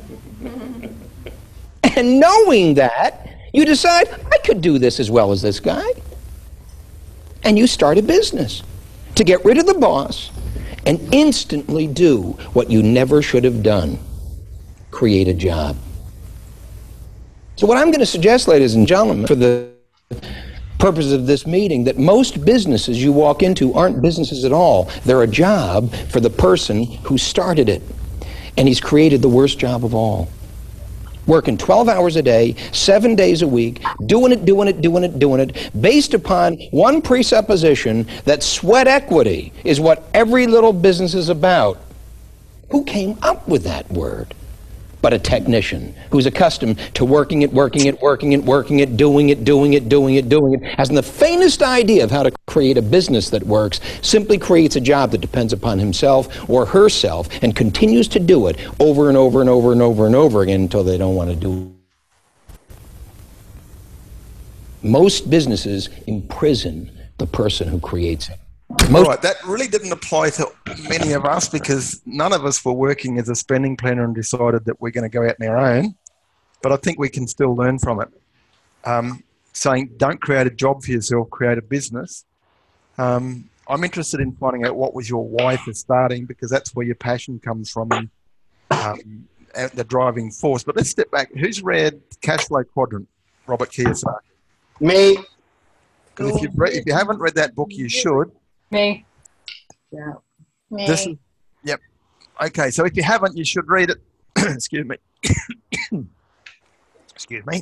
Speaker 2: And knowing that, you decide, I could do this as well as this guy. And you start a business to get rid of the boss and instantly do what you never should have done. Create a job. So what I'm going to suggest, ladies and gentlemen, for the purpose of this meeting, that most businesses you walk into aren't businesses at all. They're a job for the person who started it. And he's created the worst job of all. Working twelve hours a day, seven days a week, doing it, doing it, doing it, doing it, based upon one presupposition that sweat equity is what every little business is about. Who came up with that word? But a technician who's accustomed to working it, working it, working it, working it, doing it, doing it, doing it, doing it, hasn't the faintest idea of how to create a business that works, simply creates a job that depends upon himself or herself and continues to do it over and over and over and over and over again until they don't want to do it. Most businesses imprison the person who creates it. Most
Speaker 1: right, that really didn't apply to many of us because none of us were working as a spending planner and decided that we're going to go out on our own. But I think we can still learn from it. Um, saying don't create a job for yourself, create a business. Um, I'm interested in finding out what was your why for starting, because that's where your passion comes from and um, the driving force. But let's step back. Who's read Cash Flow Quadrant, Robert Kiyosaki?
Speaker 7: Me.
Speaker 1: And if, you've read, if you haven't read that book, you should.
Speaker 4: Me.
Speaker 8: Yeah. Me.
Speaker 1: This is, yep. Okay, so if you haven't, you should read it. Excuse me. Excuse me.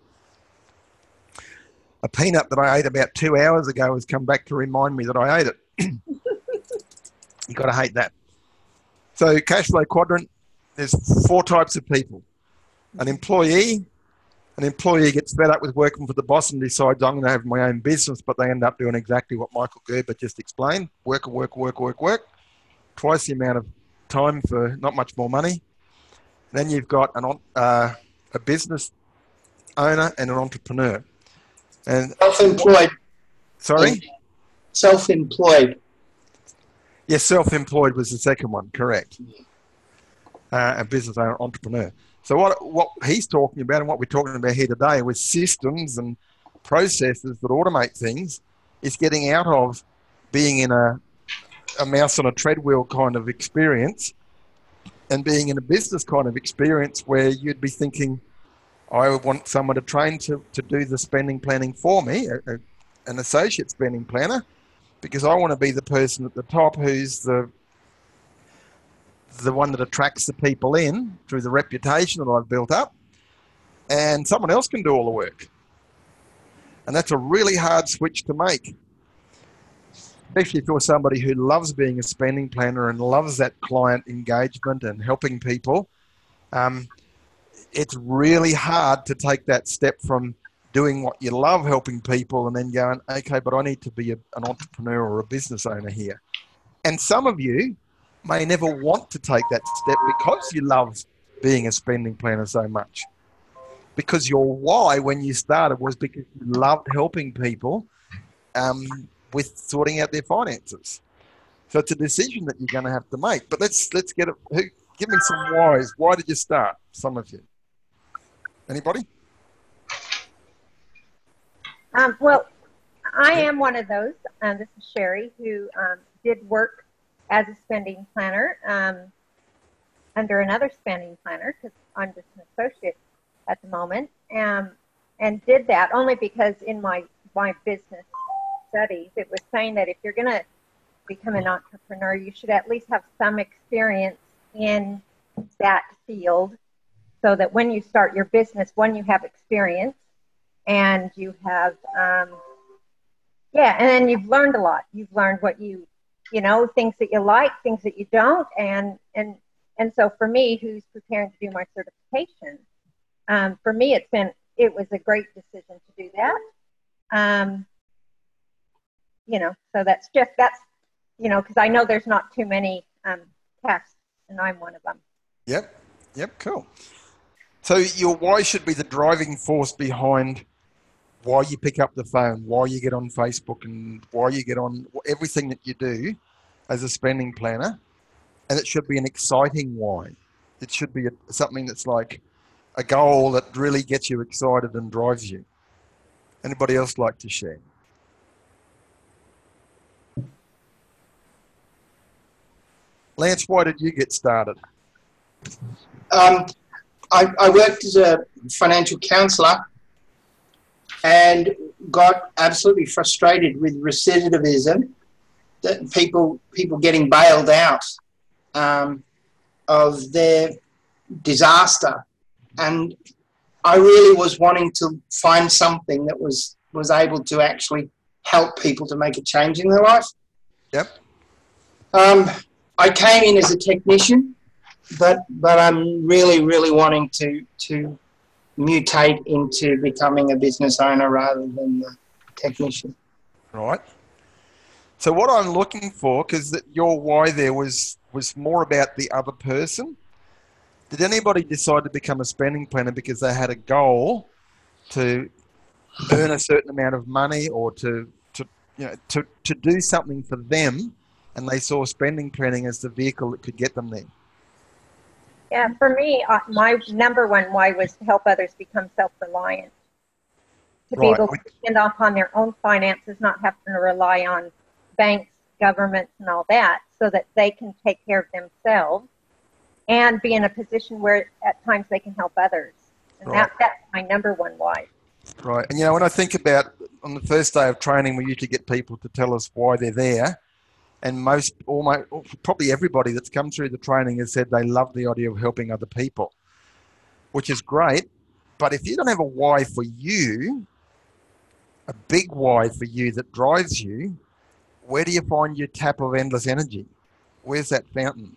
Speaker 1: A peanut that I ate about two hours ago has come back to remind me that I ate it. You've got to hate that. So cash flow quadrant, there's four types of people. An employee. An employee gets fed up with working for the boss and decides I'm going to have my own business, but they end up doing exactly what Michael Gerber just explained. Work, work, work, work, work. Twice the amount of time for not much more money. Then you've got an, uh, a business owner and an entrepreneur. And
Speaker 7: self-employed.
Speaker 1: Sorry?
Speaker 7: Self-employed.
Speaker 1: Yes, self-employed was the second one, correct. Uh, a business owner, entrepreneur. So what what he's talking about and what we're talking about here today with systems and processes that automate things is getting out of being in a, a mouse on a treadwheel kind of experience and being in a business kind of experience where you'd be thinking, I want someone to train to, to do the spending planning for me, a, a, an associate spending planner, because I want to be the person at the top who's the the one that attracts the people in through the reputation that I've built up, and someone else can do all the work. And that's a really hard switch to make, especially if you're somebody who loves being a spending planner and loves that client engagement and helping people. Um, it's really hard to take that step from doing what you love, helping people, and then going, okay, but I need to be a, an entrepreneur or a business owner here. And some of you may never want to take that step because you love being a spending planner so much. Because your why when you started was because you loved helping people um, with sorting out their finances. So it's a decision that you're going to have to make. But let's let's get it. Who, give me some whys. Why did you start? Some of you. Anybody?
Speaker 12: Um, well, I am one of those. Um, this is Sherry, who um, did work as a spending planner um, under another spending planner, because I'm just an associate at the moment, um, and did that only because in my, my business studies, it was saying that if you're going to become an entrepreneur, you should at least have some experience in that field, so that when you start your business, one, you have experience, and you have, um, yeah, and then you've learned a lot. You've learned what you, you know, things that you like, things that you don't, and and and so for me, who's preparing to do my certification, um, for me, it's been, it was a great decision to do that. Um, you know, so that's just, that's, you know, because I know there's not too many um, tests, and I'm one of them.
Speaker 1: Yep, yep, cool. So your why should be the driving force behind why you pick up the phone, why you get on Facebook, and why you get on everything that you do as a spending planner. And it should be an exciting why. It should be a, something that's like a goal that really gets you excited and drives you. Anybody else like to share? Lance, why did you get started?
Speaker 7: Um, I, I worked as a financial counsellor and got absolutely frustrated with recidivism, that people people getting bailed out um, of their disaster. And I really was wanting to find something that was, was able to actually help people to make a change in their life.
Speaker 1: Yep.
Speaker 7: Um, I came in as a technician, but but I'm really, really wanting to to mutate into becoming a business owner rather than the technician.
Speaker 1: Right. So what I'm looking for, because your why there was was more about the other person. Did anybody decide to become a spending planner because they had a goal to earn a certain amount of money, or to to you know to to do something for them, and they saw spending planning as the vehicle that could get them there?
Speaker 12: Yeah, for me, uh, my number one why was to help others become self-reliant, to be
Speaker 1: Right.
Speaker 12: able to depend upon their own finances, not having to rely on banks, governments, and all that, so that they can take care of themselves and be in a position where at times they can help others. And
Speaker 1: Right.
Speaker 12: that, that's my number one why.
Speaker 1: Right. And, you know, when I think about on the first day of training, we usually get people to tell us why they're there. And most, almost, probably everybody that's come through the training has said they love the idea of helping other people, which is great. But if you don't have a why for you, a big why for you that drives you, where do you find your tap of endless energy? Where's that fountain?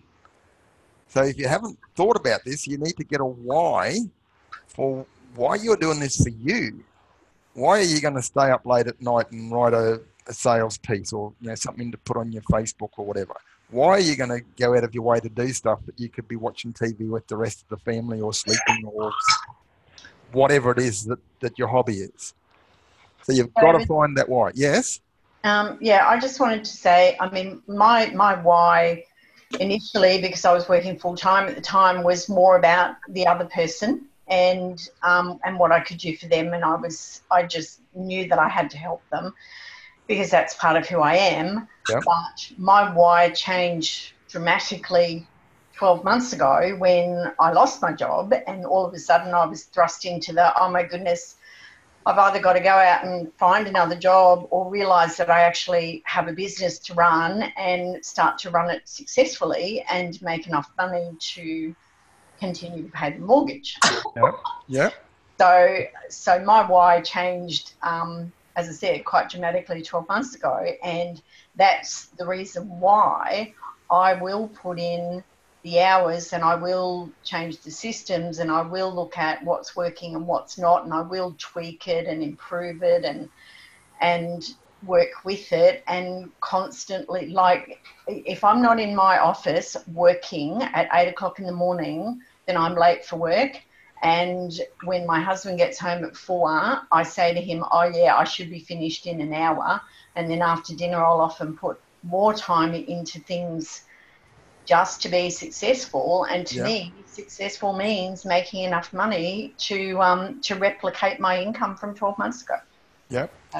Speaker 1: So if you haven't thought about this, you need to get a why for why you're doing this for you. Why are you going to stay up late at night and write a, a sales piece, or you know something to put on your Facebook or whatever? Why are you going to go out of your way to do stuff that you could be watching T V with the rest of the family, or sleeping, or whatever it is that, that your hobby is? So you've got to find that why. Yes?
Speaker 8: Um, yeah, I just wanted to say, I mean, my, my why initially, because I was working full-time at the time, was more about the other person and um, and what I could do for them. And I was, I just knew that I had to help them because that's part of who I am.
Speaker 1: Yep.
Speaker 8: But my why changed dramatically twelve months ago when I lost my job, and all of a sudden I was thrust into the, oh my goodness, I've either got to go out and find another job or realise that I actually have a business to run and start to run it successfully and make enough money to continue to pay the mortgage.
Speaker 1: Yep. Yep.
Speaker 8: So, so my why changed, um, as I said, quite dramatically twelve months ago, and that's the reason why I will put in the hours, and I will change the systems, and I will look at what's working and what's not, and I will tweak it and improve it and and work with it, and constantly, like if I'm not in my office working at eight o'clock in the morning, then I'm late for work. And when my husband gets home at four, I say to him, oh yeah, I should be finished in an hour. And then after dinner, I'll often put more time into things just to be successful. And to
Speaker 1: Yeah.
Speaker 8: me, successful means making enough money to um, to replicate my income from twelve months ago.
Speaker 1: Yep.
Speaker 8: So,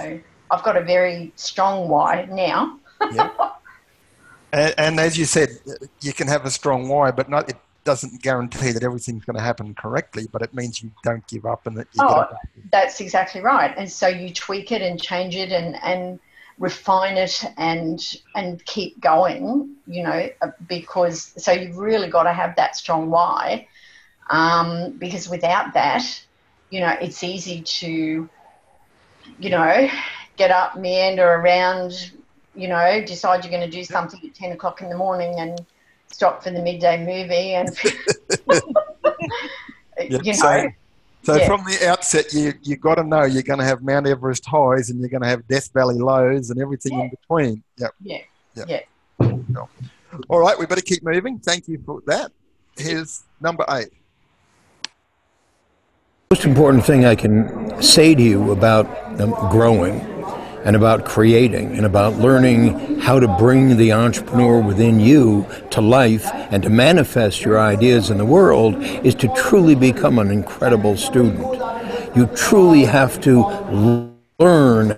Speaker 8: I've got a very strong why now.
Speaker 1: Yeah. and, and as you said, you can have a strong why, but not it doesn't guarantee that everything's going to happen correctly, but it means you don't give up and that you
Speaker 8: Oh,
Speaker 1: get up.
Speaker 8: that's exactly right. And so you tweak it and change it and, and refine it and and keep going, you know, because so you've really got to have that strong why, um, because without that, you know, it's easy to, you know, get up, meander around, you know, decide you're going to do something at ten o'clock in the morning and stop for the midday movie and,
Speaker 1: yeah,
Speaker 8: you know.
Speaker 1: So, so
Speaker 8: yeah.
Speaker 1: from the outset, you you got to know you're going to have Mount Everest highs and you're going to have Death Valley lows and everything
Speaker 8: Yeah.
Speaker 1: in between. Yep.
Speaker 8: Yeah,
Speaker 1: Yep.
Speaker 8: yeah.
Speaker 1: Cool. All right, we better keep moving. Thank you for that. Here's number eight.
Speaker 2: The most important thing I can say to you about um, growing and about creating and about learning how to bring the entrepreneur within you to life and to manifest your ideas in the world is to truly become an incredible student. You truly have to learn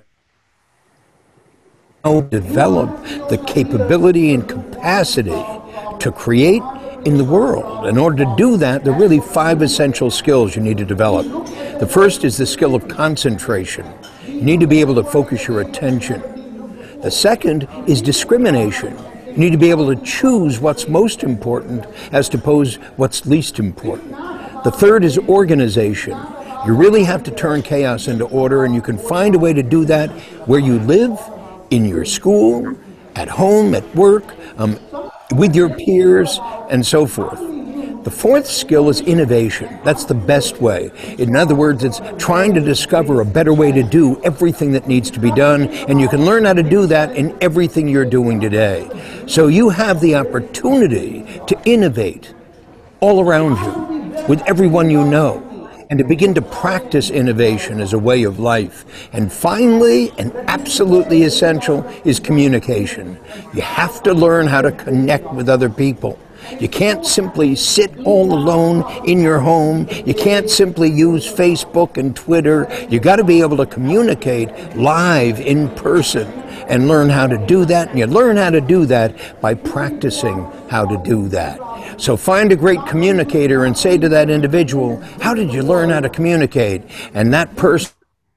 Speaker 2: how to develop the capability and capacity to create in the world. In order to do that, there are really five essential skills you need to develop. The first is the skill of concentration. You need to be able to focus your attention. The second is discrimination. You need to be able to choose what's most important as opposed to what's least important. The third is organization. You really have to turn chaos into order, and you can find a way to do that where you live, in your school, at home, at work, um, with your peers, and so forth. The fourth skill is innovation. That's the best way. In other words, it's trying to discover a better way to do everything that needs to be done, and you can learn how to do that in everything you're doing today. So you have the opportunity to innovate all around you, with everyone you know, and to begin to practice innovation as a way of life. And finally, and absolutely essential, is communication. You have to learn how to connect with other people. You can't simply sit all alone in your home. You can't simply use Facebook and Twitter. You got to be able to communicate live in person and learn how to do that. And you learn how to do that by practicing how to do that. So find a great communicator and say to that individual, how did you learn how to communicate? And that person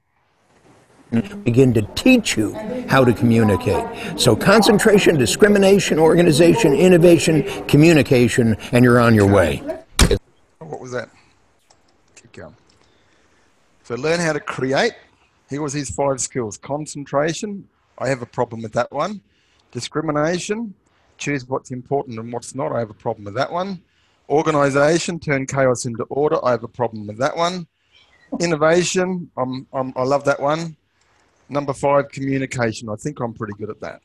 Speaker 2: begin to teach you how to communicate. So concentration, discrimination, organization, innovation, communication, and you're on your way.
Speaker 1: What was that? Keep going. So learn how to create. Here was his five skills. Concentration. I have a problem with that one. Discrimination. Choose what's important and what's not. I have a problem with that one. Organization. Turn chaos into order. I have a problem with that one. Innovation. I'm, I'm, I love that one. Number five, communication. I think I'm pretty good at that.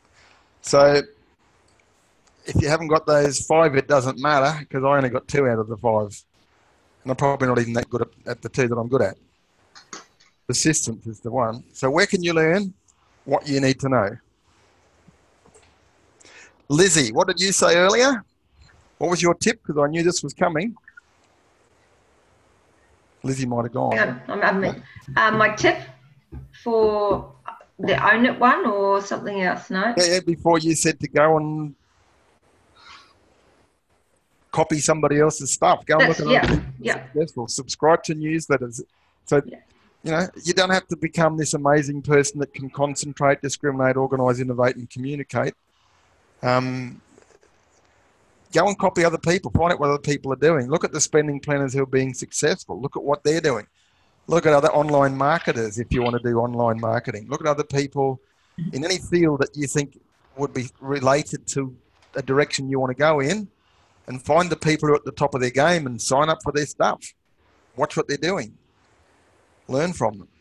Speaker 1: So if you haven't got those five, it doesn't matter, because I only got two out of the five. And I'm probably not even that good at, at the two that I'm good at. Persistence is the one. So where can you learn what you need to know? Lizzie, what did you say earlier? What was your tip? Because I knew this was coming. Lizzie might have gone.
Speaker 3: Yeah, I'm, I'm, uh, my tip for the Own It one or something else, no?
Speaker 1: Yeah, yeah, before you said to go and copy somebody else's stuff. Go and
Speaker 3: That's,
Speaker 1: look at
Speaker 3: yeah,
Speaker 1: other
Speaker 3: yeah.
Speaker 1: successful. Subscribe to newsletters. So,
Speaker 3: yeah.
Speaker 1: you know, you don't have to become this amazing person that can concentrate, discriminate, organise, innovate and communicate. Um, go and copy other people. Find out what other people are doing. Look at the spending planners who are being successful. Look at what they're doing. Look at other online marketers if you want to do online marketing. Look at other people in any field that you think would be related to a direction you want to go in, and find the people who are at the top of their game and sign up for their stuff. Watch what they're doing. Learn from them.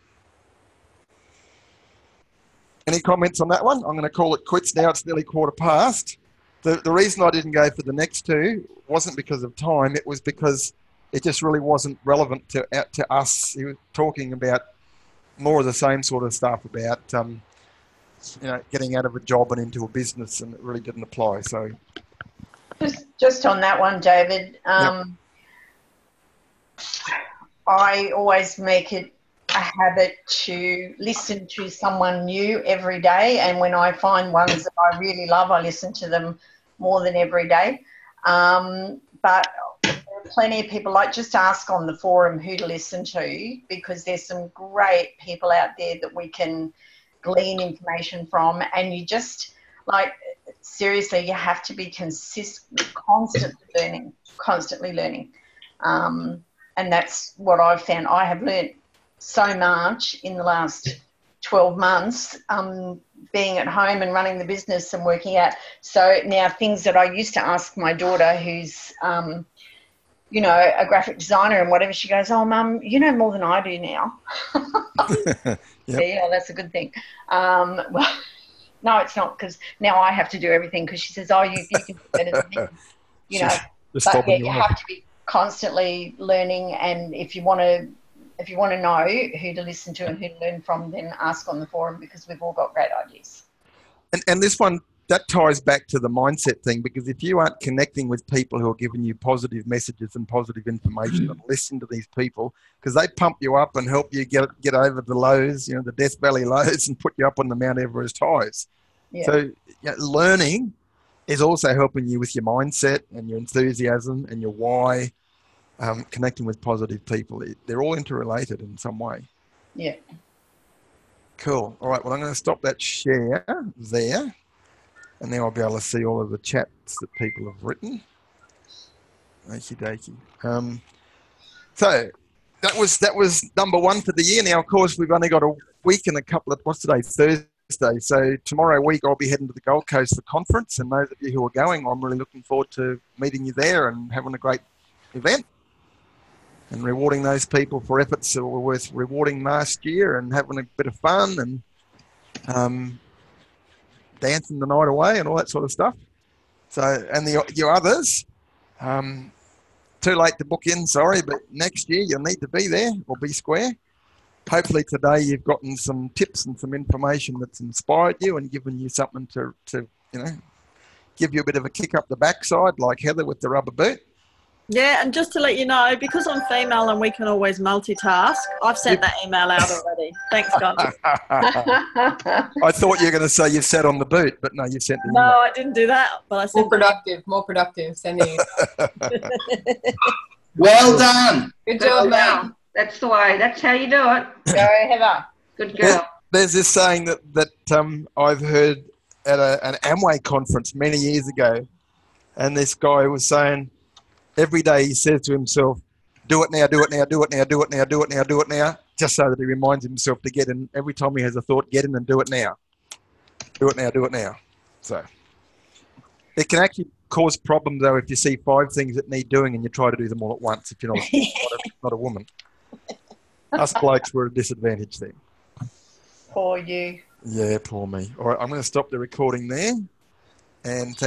Speaker 1: Any comments on that one? I'm going to call it quits now. It's nearly quarter past. The, the reason I didn't go for the next two wasn't because of time. It was because it just really wasn't relevant to to us. He was talking about more of the same sort of stuff about um, you know, getting out of a job and into a business, and it really didn't apply. So
Speaker 8: just just on that one, David, um, yep. I always make it a habit to listen to someone new every day, and when I find ones that I really love, I listen to them more than every day. Um, but there are plenty of people, like just ask on the forum who to listen to, because there's some great people out there that we can glean information from, and you just, like, seriously, you have to be consistent, constantly learning, constantly learning. Um, and that's what I've found. I have learned so much in the last twelve months, um, being at home and running the business and working out. So now things that I used to ask my daughter, who's, um, you know, a graphic designer and whatever, she goes, oh, Mum, you know more than I do now. Yep. Yeah, that's a good thing. Um, well, no, it's not, because now I have to do everything, because she says, oh, you, you can do better than me. You know,
Speaker 1: Just
Speaker 8: but yeah,
Speaker 1: you
Speaker 8: you
Speaker 1: off.
Speaker 8: have to be constantly learning, and if you want to if you want to know who to listen to and who to learn from, then ask on the forum, because we've all got great ideas.
Speaker 1: And, and this one, that ties back to the mindset thing, because if you aren't connecting with people who are giving you positive messages and positive information, and listen to these people, because they pump you up and help you get get over the lows, you know, the Death Valley lows, and put you up on the Mount Everest highs. Yeah. So you know, learning is also helping you with your mindset and your enthusiasm and your why. Um, connecting with positive people, they're all interrelated in some way.
Speaker 8: Yeah.
Speaker 1: Cool. All right. Well, I'm going to stop that share there, and now I'll be able to see all of the chats that people have written. Okie dokie. Um, so that was that was number one for the year. Now, of course, we've only got a week and a couple of, what's today? Thursday. So tomorrow week I'll be heading to the Gold Coast for conference, and those of you who are going, I'm really looking forward to meeting you there and having a great event, and rewarding those people for efforts that were worth rewarding last year, and having a bit of fun, and um, dancing the night away and all that sort of stuff. So, and the your others, um, too late to book in, sorry, but next year you'll need to be there or be square. Hopefully today you've gotten some tips and some information that's inspired you and given you something to, to you know, give you a bit of a kick up the backside, like Heather with the rubber boot.
Speaker 5: Yeah, and just to let you know, because I'm female and we can always multitask, I've sent that email out already. Thanks, guys.
Speaker 1: I thought you were going to say you've sat on the boot, but no, you've sent the
Speaker 5: No,
Speaker 1: email.
Speaker 5: I didn't do that. But I sent
Speaker 4: more productive, more productive. Sending it.
Speaker 7: Well done.
Speaker 3: Good job, mate. That's the way. That's how you do it. Go, Heather. Good girl.
Speaker 1: There's, there's this saying that, that um, I've heard at a, an Amway conference many years ago, and this guy was saying, every day he says to himself, do it now, do it now, do it now, do it now, do it now, do it now, just so that he reminds himself to get in. Every time he has a thought, get in and do it now. Do it now, do it now. So it can actually cause problems, though, if you see five things that need doing and you try to do them all at once, if you're not, not, a, not a woman. Us blokes were at a disadvantage then.
Speaker 8: Poor you.
Speaker 1: Yeah, poor me. All right, I'm going to stop the recording there. And